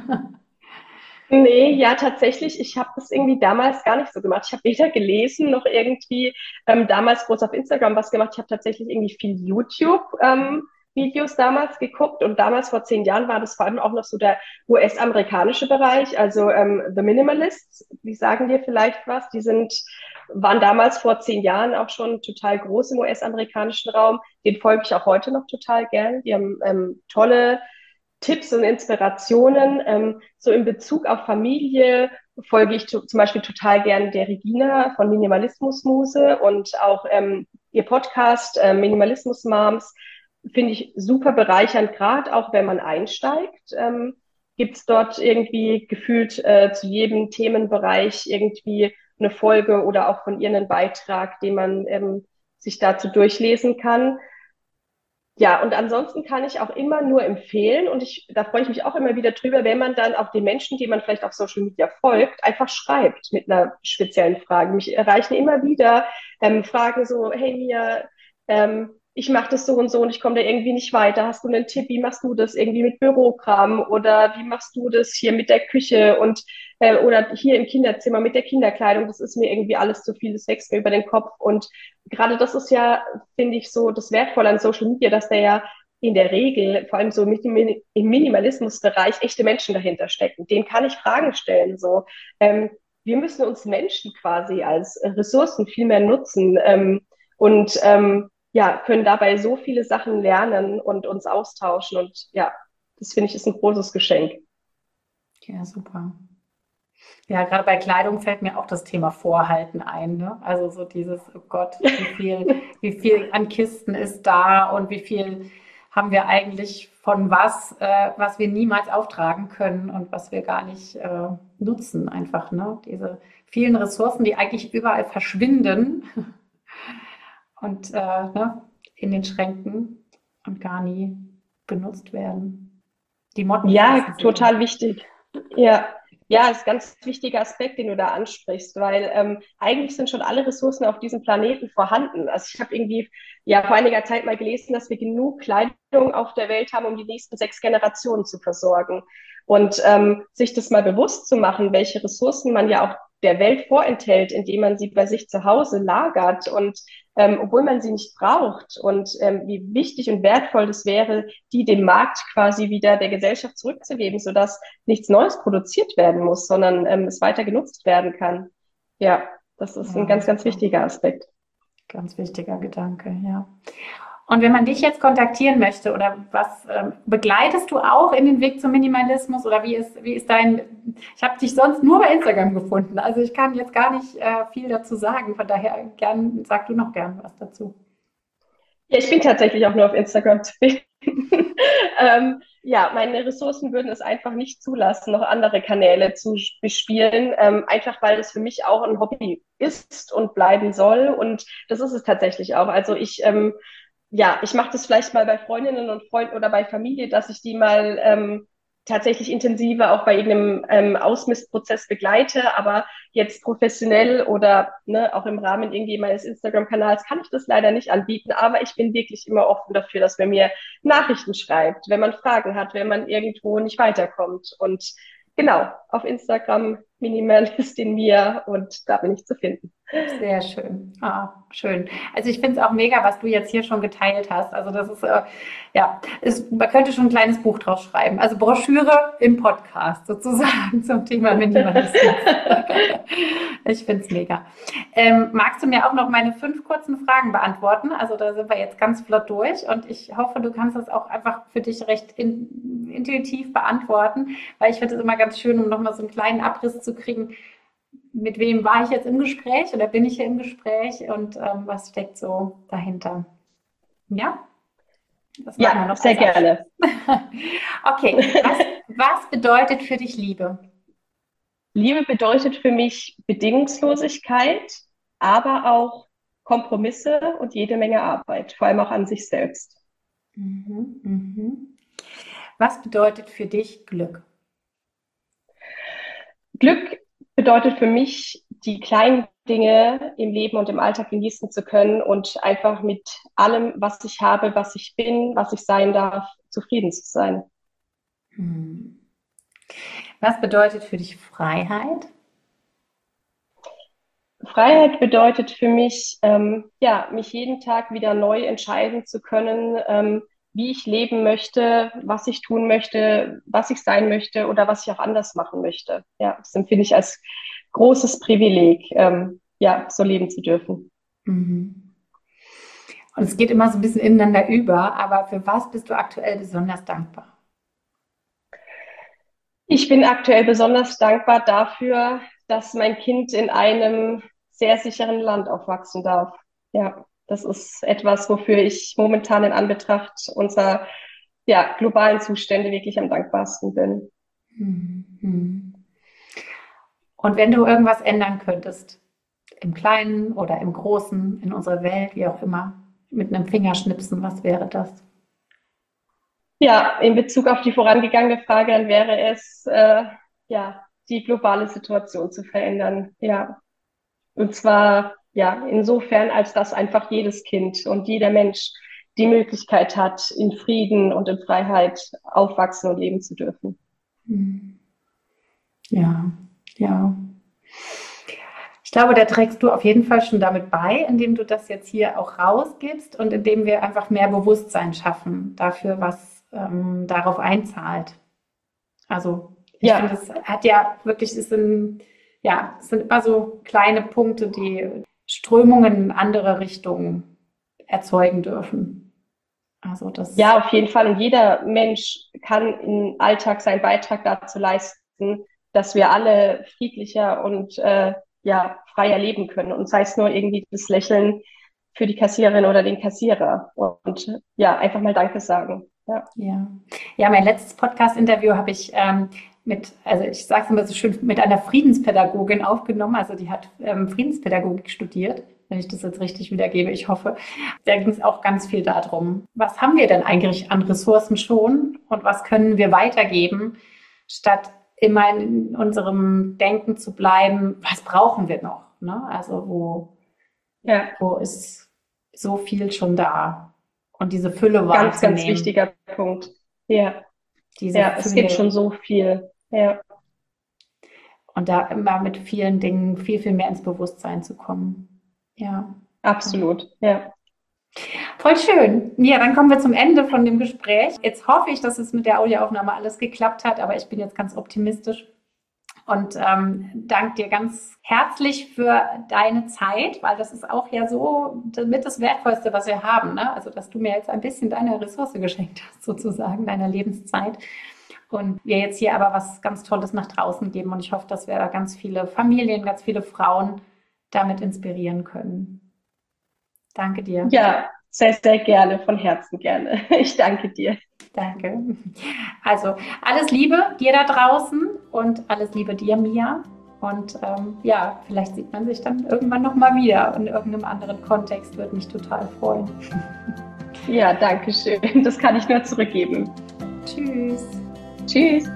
Speaker 1: Nee, ja, tatsächlich. Ich habe das irgendwie damals gar nicht so gemacht. Ich habe weder gelesen noch irgendwie ähm, damals groß auf Instagram was gemacht. Ich habe tatsächlich irgendwie viel YouTube ähm, Videos damals geguckt und damals vor zehn Jahren war das vor allem auch noch so der U S-amerikanische Bereich, also ähm, The Minimalists, die sagen dir vielleicht was, die sind, waren damals vor zehn Jahren auch schon total groß im U S-amerikanischen Raum. Den folge ich auch heute noch total gern. Die haben ähm, tolle Tipps und Inspirationen. Ähm, so in Bezug auf Familie folge ich zum Beispiel total gern der Regina von Minimalismus Muse und auch ähm, ihr Podcast äh, Minimalismus Moms finde ich super bereichernd, gerade auch wenn man einsteigt. Ähm, Gibt es dort irgendwie gefühlt äh, zu jedem Themenbereich irgendwie eine Folge oder auch von ihr einen Beitrag, den man ähm, sich dazu durchlesen kann. Ja, und ansonsten kann ich auch immer nur empfehlen und ich, da freue ich mich auch immer wieder drüber, wenn man dann auch den Menschen, die man vielleicht auf Social Media folgt, einfach schreibt mit einer speziellen Frage. Mich erreichen immer wieder ähm, Fragen so, hey Mia, ähm, ich mache das so und so und ich komme da irgendwie nicht weiter. Hast du einen Tipp? Wie machst du das irgendwie mit Bürokram oder wie machst du das hier mit der Küche und äh, oder hier im Kinderzimmer mit der Kinderkleidung? Das ist mir irgendwie alles zu viel, das wächst mir über den Kopf und gerade das ist ja, finde ich, so das Wertvolle an Social Media, dass da ja in der Regel, vor allem so mit dem, im Minimalismusbereich, echte Menschen dahinter stecken. Denen kann ich Fragen stellen. So, ähm, wir müssen uns Menschen quasi als Ressourcen viel mehr nutzen ähm, und ähm, ja, können dabei so viele Sachen lernen und uns austauschen. Und ja, das finde ich ist ein großes Geschenk.
Speaker 2: Ja, super. Ja, gerade bei Kleidung fällt mir auch das Thema Vorhalten ein, ne? Also so dieses, oh Gott, wie viel, wie viel an Kisten ist da und wie viel haben wir eigentlich von was, äh, was wir niemals auftragen können und was wir gar nicht äh, nutzen, einfach, ne? Diese vielen Ressourcen, die eigentlich überall verschwinden und äh, ne, in den Schränken und gar nie benutzt werden. Die Motten
Speaker 1: Ja,
Speaker 2: fressen sie auf.
Speaker 1: total wichtig. Ja, ja, ist ein ganz wichtiger Aspekt, den du da ansprichst, weil ähm, eigentlich sind schon alle Ressourcen auf diesem Planeten vorhanden. Also ich habe irgendwie ja vor einiger Zeit mal gelesen, dass wir genug Kleidung auf der Welt haben, um die nächsten sechs Generationen zu versorgen. Und ähm, sich das mal bewusst zu machen, welche Ressourcen man ja auch der Welt vorenthält, indem man sie bei sich zu Hause lagert und ähm, obwohl man sie nicht braucht und ähm, wie wichtig und wertvoll das wäre, die dem Markt quasi wieder der Gesellschaft zurückzugeben, sodass nichts Neues produziert werden muss, sondern ähm, es weiter genutzt werden kann. Ja, das ist ein
Speaker 2: Ja,
Speaker 1: ganz, ganz
Speaker 2: super.
Speaker 1: wichtiger Aspekt.
Speaker 2: Ganz wichtiger Gedanke, ja. Und wenn man dich jetzt kontaktieren möchte oder was ähm, begleitest du auch in den Weg zum Minimalismus oder wie ist, wie ist dein, ich habe dich sonst nur bei Instagram gefunden, also ich kann jetzt gar nicht äh, viel dazu sagen, von daher gern, sag du noch gern was dazu.
Speaker 1: Ja, ich bin tatsächlich auch nur auf Instagram zu finden. ähm, ja, meine Ressourcen würden es einfach nicht zulassen, noch andere Kanäle zu bespielen, ähm, einfach weil es für mich auch ein Hobby ist und bleiben soll. Und das ist es tatsächlich auch. Also ich, ähm, ja, ich mache das vielleicht mal bei Freundinnen und Freunden oder bei Familie, dass ich die mal ähm, tatsächlich intensiver auch bei irgendeinem ähm, Ausmistprozess begleite, aber jetzt professionell oder ne, auch im Rahmen irgendwie meines Instagram-Kanals kann ich das leider nicht anbieten, aber ich bin wirklich immer offen dafür, dass man mir Nachrichten schreibt, wenn man Fragen hat, wenn man irgendwo nicht weiterkommt. Und genau, auf Instagram Minimalistin Mia und da bin ich zu finden.
Speaker 2: Sehr schön. Ah, schön. Also ich finde es auch mega, was du jetzt hier schon geteilt hast. Also das ist, äh, ja, ist, man könnte schon ein kleines Buch draus schreiben. Also Broschüre im Podcast sozusagen zum Thema Minimalismus. Ich finde es mega. Ähm, magst du mir auch noch meine fünf kurzen Fragen beantworten? Also da sind wir jetzt ganz flott durch und ich hoffe, du kannst das auch einfach für dich recht in, intuitiv beantworten, weil ich finde es immer ganz schön, um nochmal so einen kleinen Abriss zu kriegen, mit wem war ich jetzt im Gespräch oder bin ich hier im Gespräch und ähm, was steckt so dahinter? Ja, das machen wir
Speaker 1: Ja,
Speaker 2: noch
Speaker 1: sehr
Speaker 2: als
Speaker 1: gerne.
Speaker 2: Okay, was, was bedeutet für dich Liebe?
Speaker 1: Liebe bedeutet für mich Bedingungslosigkeit, aber auch Kompromisse und jede Menge Arbeit, vor allem auch an sich selbst.
Speaker 2: Mhm, mhm. Was bedeutet für dich Glück?
Speaker 1: Glück bedeutet für mich, die kleinen Dinge im Leben und im Alltag genießen zu können und einfach mit allem, was ich habe, was ich bin, was ich sein darf, zufrieden zu sein.
Speaker 2: Hm. Was bedeutet für dich Freiheit?
Speaker 1: Freiheit bedeutet für mich, ähm, ja, mich jeden Tag wieder neu entscheiden zu können, ähm, wie ich leben möchte, was ich tun möchte, was ich sein möchte oder was ich auch anders machen möchte. Ja, das empfinde ich als großes Privileg, ähm, ja, so leben zu dürfen.
Speaker 2: Mhm. Und es geht immer so ein bisschen ineinander über, aber für was bist du aktuell besonders dankbar?
Speaker 1: Ich bin aktuell besonders dankbar dafür, dass mein Kind in einem sehr sicheren Land aufwachsen darf. Ja, das ist etwas, wofür ich momentan in Anbetracht unserer ja, globalen Zustände wirklich am dankbarsten bin.
Speaker 2: Mhm. Und wenn du irgendwas ändern könntest, im Kleinen oder im Großen, in unserer Welt, wie auch immer, mit einem Fingerschnipsen, was wäre das?
Speaker 1: Ja, in Bezug auf die vorangegangene Frage, dann wäre es, äh, ja, die globale Situation zu verändern. Ja, und zwar, ja, insofern, als dass einfach jedes Kind und jeder Mensch die Möglichkeit hat, in Frieden und in Freiheit aufwachsen und leben zu dürfen.
Speaker 2: Hm. Ja, ja. Ich glaube, da trägst du auf jeden Fall schon damit bei, indem du das jetzt hier auch rausgibst und indem wir einfach mehr Bewusstsein schaffen dafür, was ähm, darauf einzahlt. Also ich
Speaker 1: Ja,
Speaker 2: finde, es hat ja wirklich, es sind, ja, es sind immer so kleine Punkte, die Strömungen in andere Richtungen erzeugen dürfen. Also das,
Speaker 1: ja, auf jeden Fall. Und jeder Mensch kann im Alltag seinen Beitrag dazu leisten, dass wir alle friedlicher und äh, ja, freier leben können. Und sei es nur irgendwie das Lächeln für die Kassiererin oder den Kassierer. Und ja, einfach mal Danke sagen. Ja,
Speaker 2: ja. Ja, mein letztes Podcast-Interview habe ich ähm, mit, also ich sage es immer so schön, mit einer Friedenspädagogin aufgenommen. Also die hat ähm, Friedenspädagogik studiert, wenn ich das jetzt richtig wiedergebe, ich hoffe. Da ging es auch ganz viel darum, was haben wir denn eigentlich an Ressourcen schon und was können wir weitergeben, statt immer in unserem Denken zu bleiben, was brauchen wir noch? Ne? Also wo, ja. wo ist so viel schon da? Und diese Fülle wahrzunehmen.
Speaker 1: Ganz, ganz wichtiger Punkt. Ja,
Speaker 2: diese
Speaker 1: ja es gibt schon so viel. Ja.
Speaker 2: Und da immer mit vielen Dingen viel, viel mehr ins Bewusstsein zu kommen. Ja.
Speaker 1: Absolut, ja.
Speaker 2: Voll schön. Ja, dann kommen wir zum Ende von dem Gespräch. Jetzt hoffe ich, dass es mit der Audioaufnahme alles geklappt hat, aber ich bin jetzt ganz optimistisch und ähm, danke dir ganz herzlich für deine Zeit, weil das ist auch ja so mit das Wertvollste, was wir haben, ne? Also, dass du mir jetzt ein bisschen deine Ressource geschenkt hast, sozusagen, deiner Lebenszeit. Und wir jetzt hier aber was ganz Tolles nach draußen geben. Und ich hoffe, dass wir da ganz viele Familien, ganz viele Frauen damit inspirieren können. Danke dir.
Speaker 1: Ja, sehr, sehr gerne, von Herzen gerne. Ich danke dir.
Speaker 2: Danke. Also alles Liebe dir da draußen und alles Liebe dir, Mia. Und ähm, ja, vielleicht sieht man sich dann irgendwann nochmal wieder in irgendeinem anderen Kontext. Würde mich total freuen.
Speaker 1: Ja, danke schön. Das kann ich nur zurückgeben.
Speaker 2: Tschüss.
Speaker 1: Tschüss.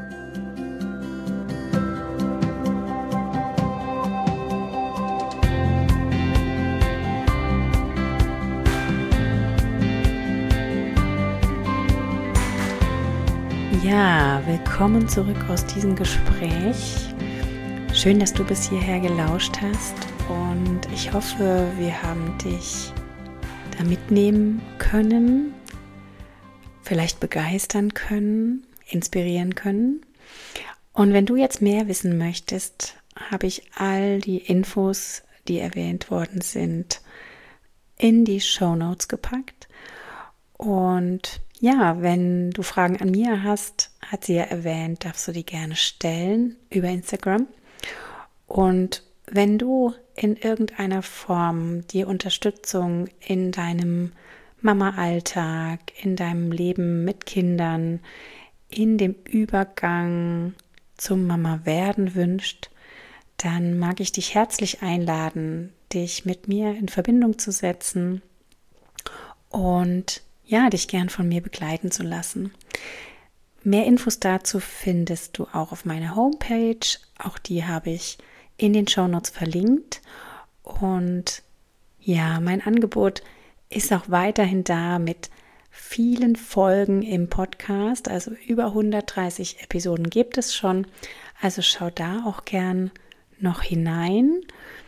Speaker 3: Ja, willkommen zurück aus diesem Gespräch. Schön, dass du bis hierher gelauscht hast und ich hoffe, wir haben dich da mitnehmen können, vielleicht begeistern können, inspirieren können. Und wenn du jetzt mehr wissen möchtest, habe ich all die Infos, die erwähnt worden sind, in die Shownotes gepackt. Und ja, wenn du Fragen an Mia hast, hat sie ja erwähnt, darfst du die gerne stellen über Instagram. Und wenn du in irgendeiner Form die Unterstützung in deinem Mama-Alltag, in deinem Leben mit Kindern, in dem Übergang zum Mama-Werden wünscht, dann mag ich dich herzlich einladen, dich mit mir in Verbindung zu setzen und ja, dich gern von mir begleiten zu lassen. Mehr Infos dazu findest du auch auf meiner Homepage. Auch die habe ich in den Shownotes verlinkt. Und ja, mein Angebot ist auch weiterhin da mit vielen Folgen im Podcast. Also über hundertdreißig Episoden gibt es schon. Also schau da auch gern noch hinein.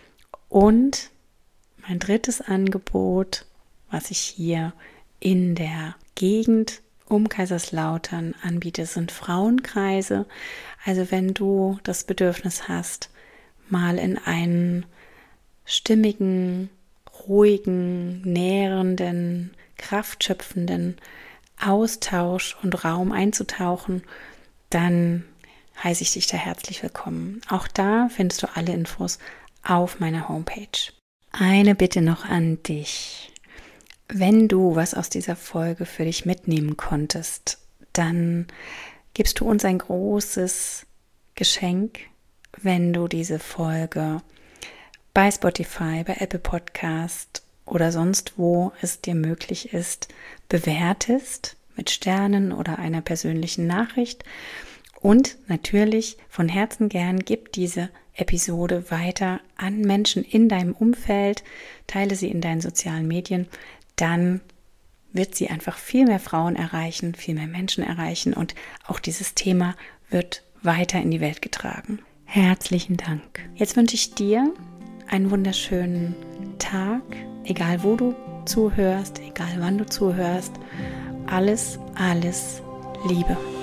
Speaker 3: Und mein drittes Angebot, was ich hier in der Gegend um Kaiserslautern anbiete, sind Frauenkreise. Also wenn du das Bedürfnis hast, mal in einen stimmigen, ruhigen, nährenden, kraftschöpfenden Austausch und Raum einzutauchen, dann heiße ich dich da herzlich willkommen. Auch da findest du alle Infos auf meiner Homepage. Eine Bitte noch an dich. Wenn du was aus dieser Folge für dich mitnehmen konntest, dann gibst du uns ein großes Geschenk, wenn du diese Folge bei Spotify, bei Apple Podcast oder sonst wo es dir möglich ist, bewertest mit Sternen oder einer persönlichen Nachricht. Und natürlich von Herzen gern gib diese Episode weiter an Menschen in deinem Umfeld, teile sie in deinen sozialen Medien. Dann wird sie einfach viel mehr Frauen erreichen, viel mehr Menschen erreichen und auch dieses Thema wird weiter in die Welt getragen. Herzlichen Dank. Jetzt wünsche ich dir einen wunderschönen Tag, egal wo du zuhörst, egal wann du zuhörst. Alles, alles Liebe.